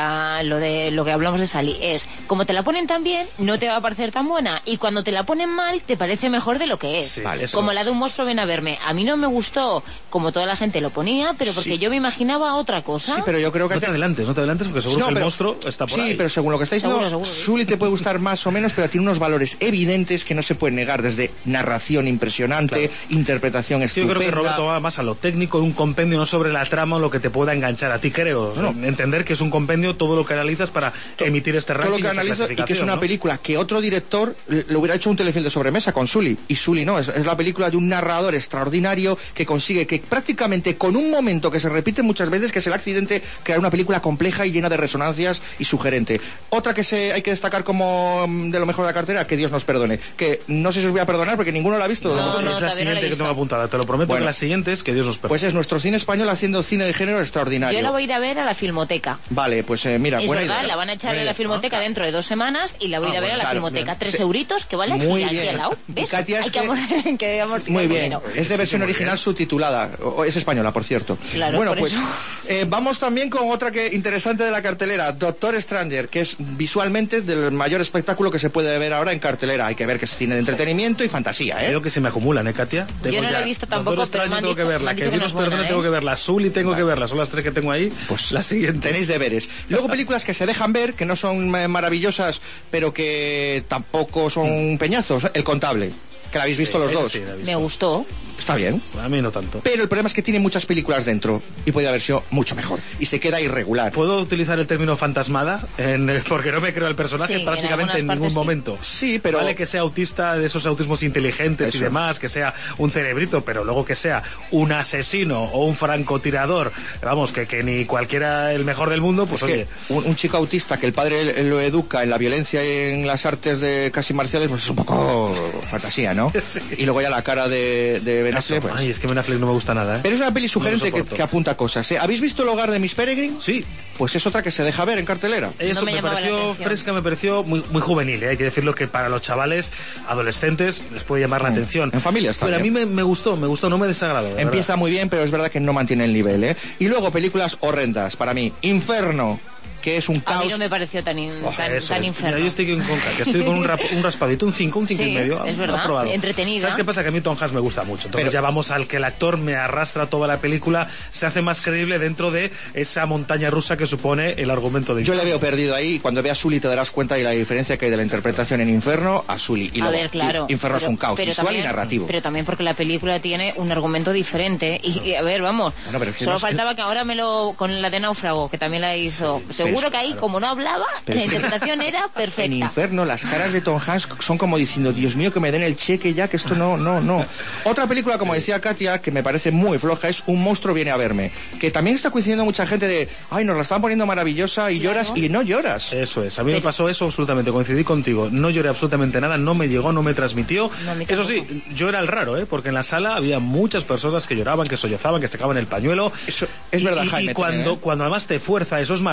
lo que hablamos de Sally. Es, como te la ponen tan bien, no te va a parecer tan buena. Y cuando te la ponen mal, te parece mejor de lo que es. Como la de un monstruo ven a verme. A mí no me gustó como toda la gente lo ponía, pero porque yo me imaginaba otra cosa. Sí, pero yo creo que... No te adelantes, porque seguro que el monstruo está por ahí. Sí, pero según lo que estáis diciendo, Sully te puede gustar más o menos, pero tiene unos valores evidentes que no se pueden negar, desde narración impresionante, interpretación estupenda. Yo creo que Roberto va más a lo técnico, un compendio, no sobre la trama o lo que te pueda enganchar a ti, creo. Entender que es un compendio todo lo que analizas para emitir este ranking. Todo lo que analizas y que es una película que otro director le hubiera hecho un telefilm de sobremesa con Sully, y Sully no, es la película de un narrador extraordinario que consigue que prácticamente con un momento que se repite muchas veces, que es el accidente, crear una película compleja y llena de resonancias y sugerente. Otra que hay que destacar como de lo mejor de la cartera, que Dios nos perdone, que no sé si os voy a perdonar porque ninguno la ha visto. Es la siguiente que tengo apuntada, te lo prometo. Bueno, que la siguiente es que Dios nos perdone. Pues es nuestro cine español haciendo cine de género extraordinario. Yo la voy a ir a ver a la Filmoteca. Vale, pues mira, buena idea. La van a echar en la Filmoteca dentro de 2 semanas y la voy a ir a ver a la Filmoteca. 3 euritos, que vale muy aquí bien. al lado. ¿Ves? Katia, que muy bien. Es de versión original subtitulada. Es española, por cierto. Claro, bueno, por pues eso. Vamos también con otra que interesante de la cartelera, Doctor Stranger, que es visualmente del mayor espectáculo que se puede ver ahora en cartelera. Hay que ver que es cine de entretenimiento y fantasía, Creo que se me acumulan, Katia. Yo no la he visto tampoco, pero me han tengo que verla. Que Dios perdone, tengo que verla. Sully tengo que verla. Son las 3 que tengo ahí. Pues la siguiente. Tenéis deberes. Luego películas que se dejan ver, que no son maravillosas, pero que tampoco son peñazos. El Contable, que la habéis visto los dos. Sí, me gustó. Está bien. A mí no tanto. Pero el problema es que tiene muchas películas dentro y puede haber sido mucho mejor. Y se queda irregular. ¿Puedo utilizar el término fantasmada? Porque no me creo el personaje prácticamente en ningún momento. Sí, pero... Vale que sea autista, de esos autismos inteligentes y demás, que sea un cerebrito, pero luego que sea un asesino o un francotirador, vamos, que ni cualquiera el mejor del mundo, pues oye... Un chico autista que el padre lo educa en la violencia y en las artes de casi marciales, pues es un poco fantasía, ¿no? Sí. Y luego ya la cara de Ben Affleck, pues... Ay, es que Ben Affleck no me gusta nada, Pero es una peli sugerente que apunta cosas, ¿Habéis visto El hogar de Miss Peregrine? Sí. Pues es otra que se deja ver en cartelera. Eso me pareció fresca, me pareció muy juvenil, Hay que decirlo que para los chavales, adolescentes, les puede llamar la atención. En familia está bien. Pero a mí me gustó, no me desagradó. Empieza muy bien, pero es verdad que no mantiene el nivel, Y luego películas horrendas, para mí. Inferno, que es un caos. A mí no me pareció tan inferno. Mira, yo estoy con un raspadito, un 5 y medio. Es verdad, aprobado. entretenido. ¿Sabes qué pasa? Que a mí Tom Hanks me gusta mucho. Entonces ya vamos al que el actor me arrastra toda la película, se hace más creíble dentro de esa montaña rusa que supone el argumento de Inferno. Yo le veo perdido ahí, y cuando veas Sully te darás cuenta de la diferencia que hay de la interpretación en Inferno a Sully. Y luego, claro. Inferno es un caos visual también, y narrativo. Pero también porque la película tiene un argumento diferente. Y a ver, vamos, solo faltaba que ahora con la de Náufrago, que también la hizo. Seguro que ahí, como no hablaba, la interpretación era perfecta. En Inferno las caras de Tom Hanks son como diciendo, Dios mío, que me den el cheque ya, que esto no. Otra película, como decía Katia, que me parece muy floja, es Un monstruo viene a verme, que también está coincidiendo mucha gente de, ay, nos la están poniendo maravillosa y lloras y no lloras. Eso es, a mí me pasó eso absolutamente, coincidí contigo, no lloré absolutamente nada, no me llegó, no me transmitió. Eso sí, yo era el raro, porque en la sala había muchas personas que lloraban, que sollozaban, que sacaban el pañuelo. Eso es verdad, Jaime. Y cuando además te fuerza, eso es más, cuando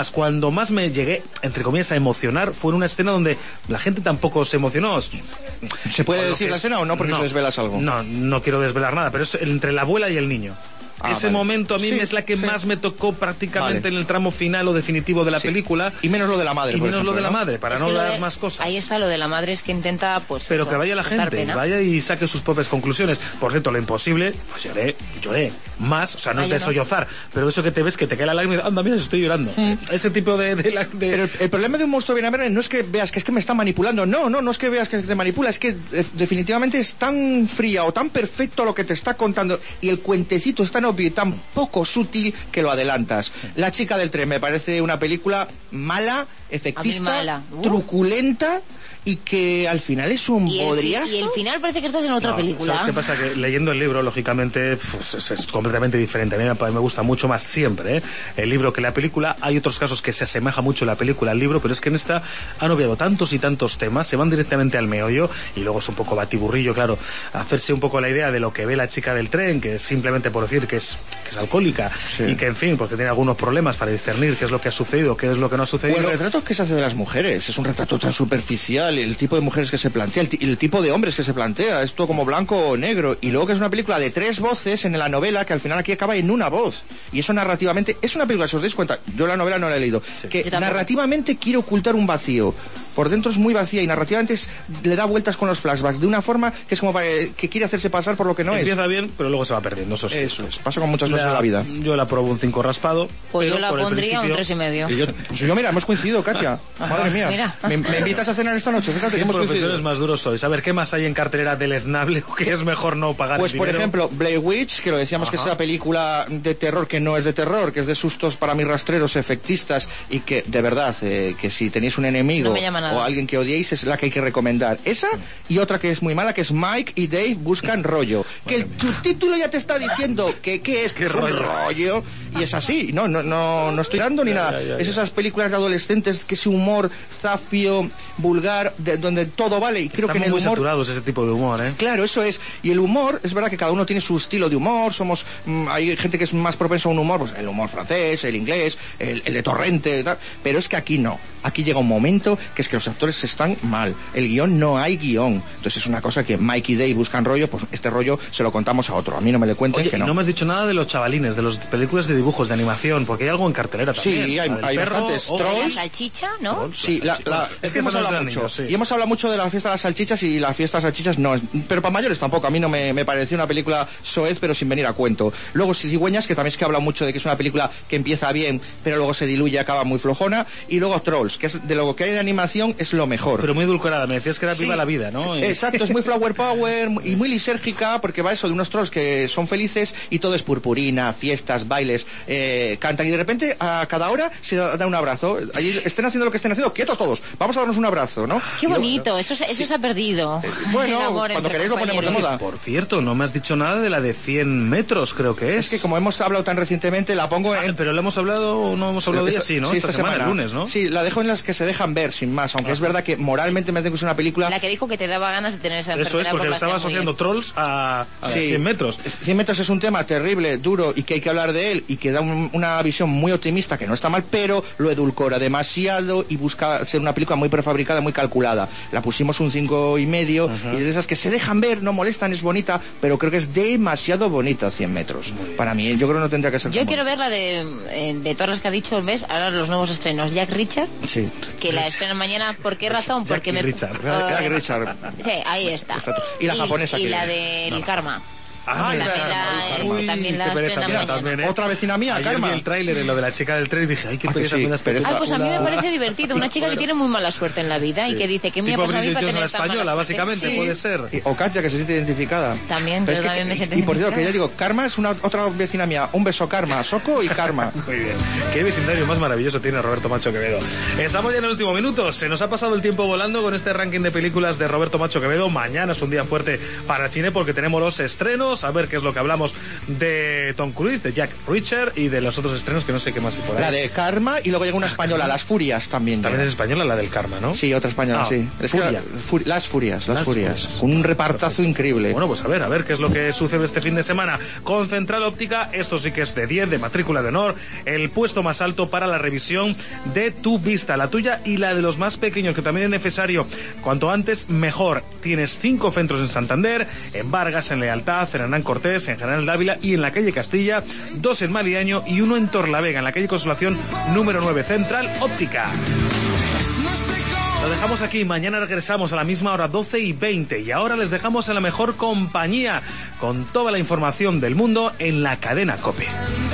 cuando más me llegué, entre comillas, a emocionar fue en una escena donde la gente tampoco se emocionó. ¿Se puede decir la escena o no? Porque no desvelas algo. No quiero desvelar nada, pero es entre la abuela y el niño. Ese momento a mí es la que más me tocó prácticamente en el tramo final o definitivo de la película. Y menos lo de la madre. Y menos lo de la madre, para no dar más cosas. Ahí está lo de la madre, es que intenta, pues. Pero eso, que vaya la gente, vaya y saque sus propias conclusiones. Por cierto, lo imposible, pues lloré más, o sea, no es de sollozar, pero eso que te ves que te cae la lágrima y anda, mira, estoy llorando. Ese tipo de... Pero el problema de un monstruo bien a ver no es que veas que es que me está manipulando, no es que veas que te manipula, es que definitivamente es tan fría o tan perfecto lo que te está contando y el cuentecito es tan obvio y tan poco sutil que lo adelantas. La chica del tren me parece una película mala, efectista, truculenta y que al final es un bodriazo. Y el final parece que estás en otra película. ¿Sabes qué pasa? Que leyendo el libro, lógicamente, pues, es completamente diferente. A mí me gusta mucho más siempre el libro que la película. Hay otros casos que se asemeja mucho la película al libro, pero es que en esta han obviado tantos y tantos temas, se van directamente al meollo y luego es un poco batiburrillo, claro, hacerse un poco la idea de lo que ve la chica del tren, que es simplemente por decir que es alcohólica y que, en fin, porque tiene algunos problemas para discernir qué es lo que ha sucedido, qué es lo que no ha sucedido. O el retrato que se hace de las mujeres, es un retrato tan superficial, el tipo de mujeres que se plantea, el tipo de hombres que se plantea, esto como blanco o negro, y luego que es una película de 3 voces en la novela, que al final aquí acaba en una voz, y eso narrativamente, es una película, si os dais cuenta, yo la novela no la he leído, que narrativamente quiere ocultar un vacío, por dentro es muy vacía y narrativamente le da vueltas con los flashbacks de una forma que es como para que quiere hacerse pasar por lo que no Empieza bien, pero luego se va perdiendo, eso es. Pasa con muchas cosas en la vida. Yo la probo un 5 raspado. Pues yo la pondría un 3,5. Yo mira, hemos coincidido, Katia. Madre mía. ¿Me invitas a cenar esta noche? Fíjate que hemos coincidido. Más duros sois. A ver, ¿qué más hay en cartelera deleznable o que es mejor no pagar Pues, dinero? por ejemplo, Blair Witch, que lo decíamos que es esa película de terror que no es de terror, que es de sustos para mis rastreros efectistas y que, de verdad, que si tenéis un enemigo o alguien que odiéis, es la que hay que recomendar. Esa y otra que es muy mala, que es Mike y Dave buscan rollo. Que el subtítulo ya te está diciendo que es un rollo y es así. No estoy dando ni nada. Es esas películas de adolescentes que ese humor zafio, vulgar, donde todo vale. Y creo que en el humor... muy saturados ese tipo de humor, ¿eh? Claro, eso es. Y el humor, es verdad que cada uno tiene su estilo de humor. Hay gente que es más propensa a un humor, pues el humor francés, el inglés, el de Torrente, tal. Pero es que aquí no. Aquí llega un momento que es que los actores están mal. El guión, no hay guión. Entonces es una cosa que Mike y Dave buscan rollo, pues este rollo se lo contamos a otro. A mí no me le cuenten. Oye, que no. No me has dicho nada de los chavalines, de las películas de dibujos, de animación, porque hay algo en cartelera también. Sí, hay bastantes. ¿La salchicha, no? Sí, es que hemos hablado mucho. Niños, sí. Y hemos hablado mucho de la fiesta de las salchichas y la fiesta de las salchichas no. Pero para mayores tampoco. A mí no me pareció una película soez, pero sin venir a cuento. Luego Cigüeñas, que también es que habla mucho de que es una película que empieza bien, pero luego se diluye y acaba muy flojona. Y luego Trolls, que es de lo que hay de animación es lo mejor. Pero muy edulcorada, me decías que era viva la vida, ¿no? Exacto, es muy flower power y muy lisérgica porque va eso de unos trolls que son felices y todo es purpurina, fiestas, bailes, cantan y de repente a cada hora se da un abrazo. Allí estén haciendo lo que estén haciendo, quietos todos, vamos a darnos un abrazo, ¿no? Qué bonito, eso se ha perdido. Bueno, cuando queréis lo ponemos de moda. Por cierto, no me has dicho nada de la de 100 metros, creo que es. Es que como hemos hablado tan recientemente, la pongo en... Pero no hemos hablado de ella, sí, ¿no? Sí, esta semana, el lunes, ¿no? Sí, la dejo en las que se dejan ver, sin más, aunque es verdad que moralmente me parece que es una película... La que dijo que te daba ganas de tener esa enfermedad. Eso es, porque le estaba asociando Trolls a 100 metros. 100 metros es un tema terrible, duro, y que hay que hablar de él, y que da una visión muy optimista, que no está mal, pero lo edulcora demasiado y busca ser una película muy prefabricada, muy calculada. La pusimos un 5,5, y de esas que se dejan ver, no molestan, es bonita, pero creo que es demasiado bonita 100 metros. Para mí, yo creo que no tendría que ser Yo quiero ver la de todas las que ha dicho, ¿ves? Ahora los nuevos estrenos. Jack Richard, que la estrenan mañana. ¿Por qué razón? Porque Jack Richard. Sí, ahí está. Exacto. Y la japonesa. Y la del Karma. También la estrena otra vecina mía, Karma. Vi el tráiler en lo de la chica del tren y dije, ay, qué pereza. Pues a mí me parece divertido. Una chica que tiene muy mala suerte en la vida y que dice que me ha pasado a mí para tener esta española, básicamente, puede ser. O Katia, que se siente identificada. También, pero también me siento identificada. Y por Dios, que ya digo, Karma es otra vecina mía. Un beso, Karma. Soco y Karma. Muy bien. Qué vecindario más maravilloso tiene Roberto Macho Quevedo. Estamos ya en el último minuto. Se nos ha pasado el tiempo volando con este ranking de películas de Roberto Macho Quevedo. Mañana es un día fuerte para el cine porque tenemos los estrenos. estrenos, a ver qué es lo que hablamos de Tom Cruise, de Jack Reacher y de los otros estrenos que no sé qué más hay por ahí. La de Karma y luego llega una española, Las Furias también. También es española la del Karma, ¿no? Sí, otra española, sí. Es Furia. Las Furias. Un repartazo increíble. Bueno, pues a ver qué es lo que sucede este fin de semana. Con Central Óptica, esto sí que es de 10, de matrícula de honor, el puesto más alto para la revisión de tu vista, la tuya y la de los más pequeños, que también es necesario. Cuanto antes, mejor. Tienes 5 centros en Santander, en Vargas, en Lealtad, en Hernán Cortés, en General Dávila y en la calle Castilla, 2 en Maliaño y 1 en Torlavega, en la calle Consolación número 9, Central Óptica. Lo dejamos aquí, mañana regresamos a la misma hora, 12:20, y ahora les dejamos en la mejor compañía, con toda la información del mundo en la cadena COPE.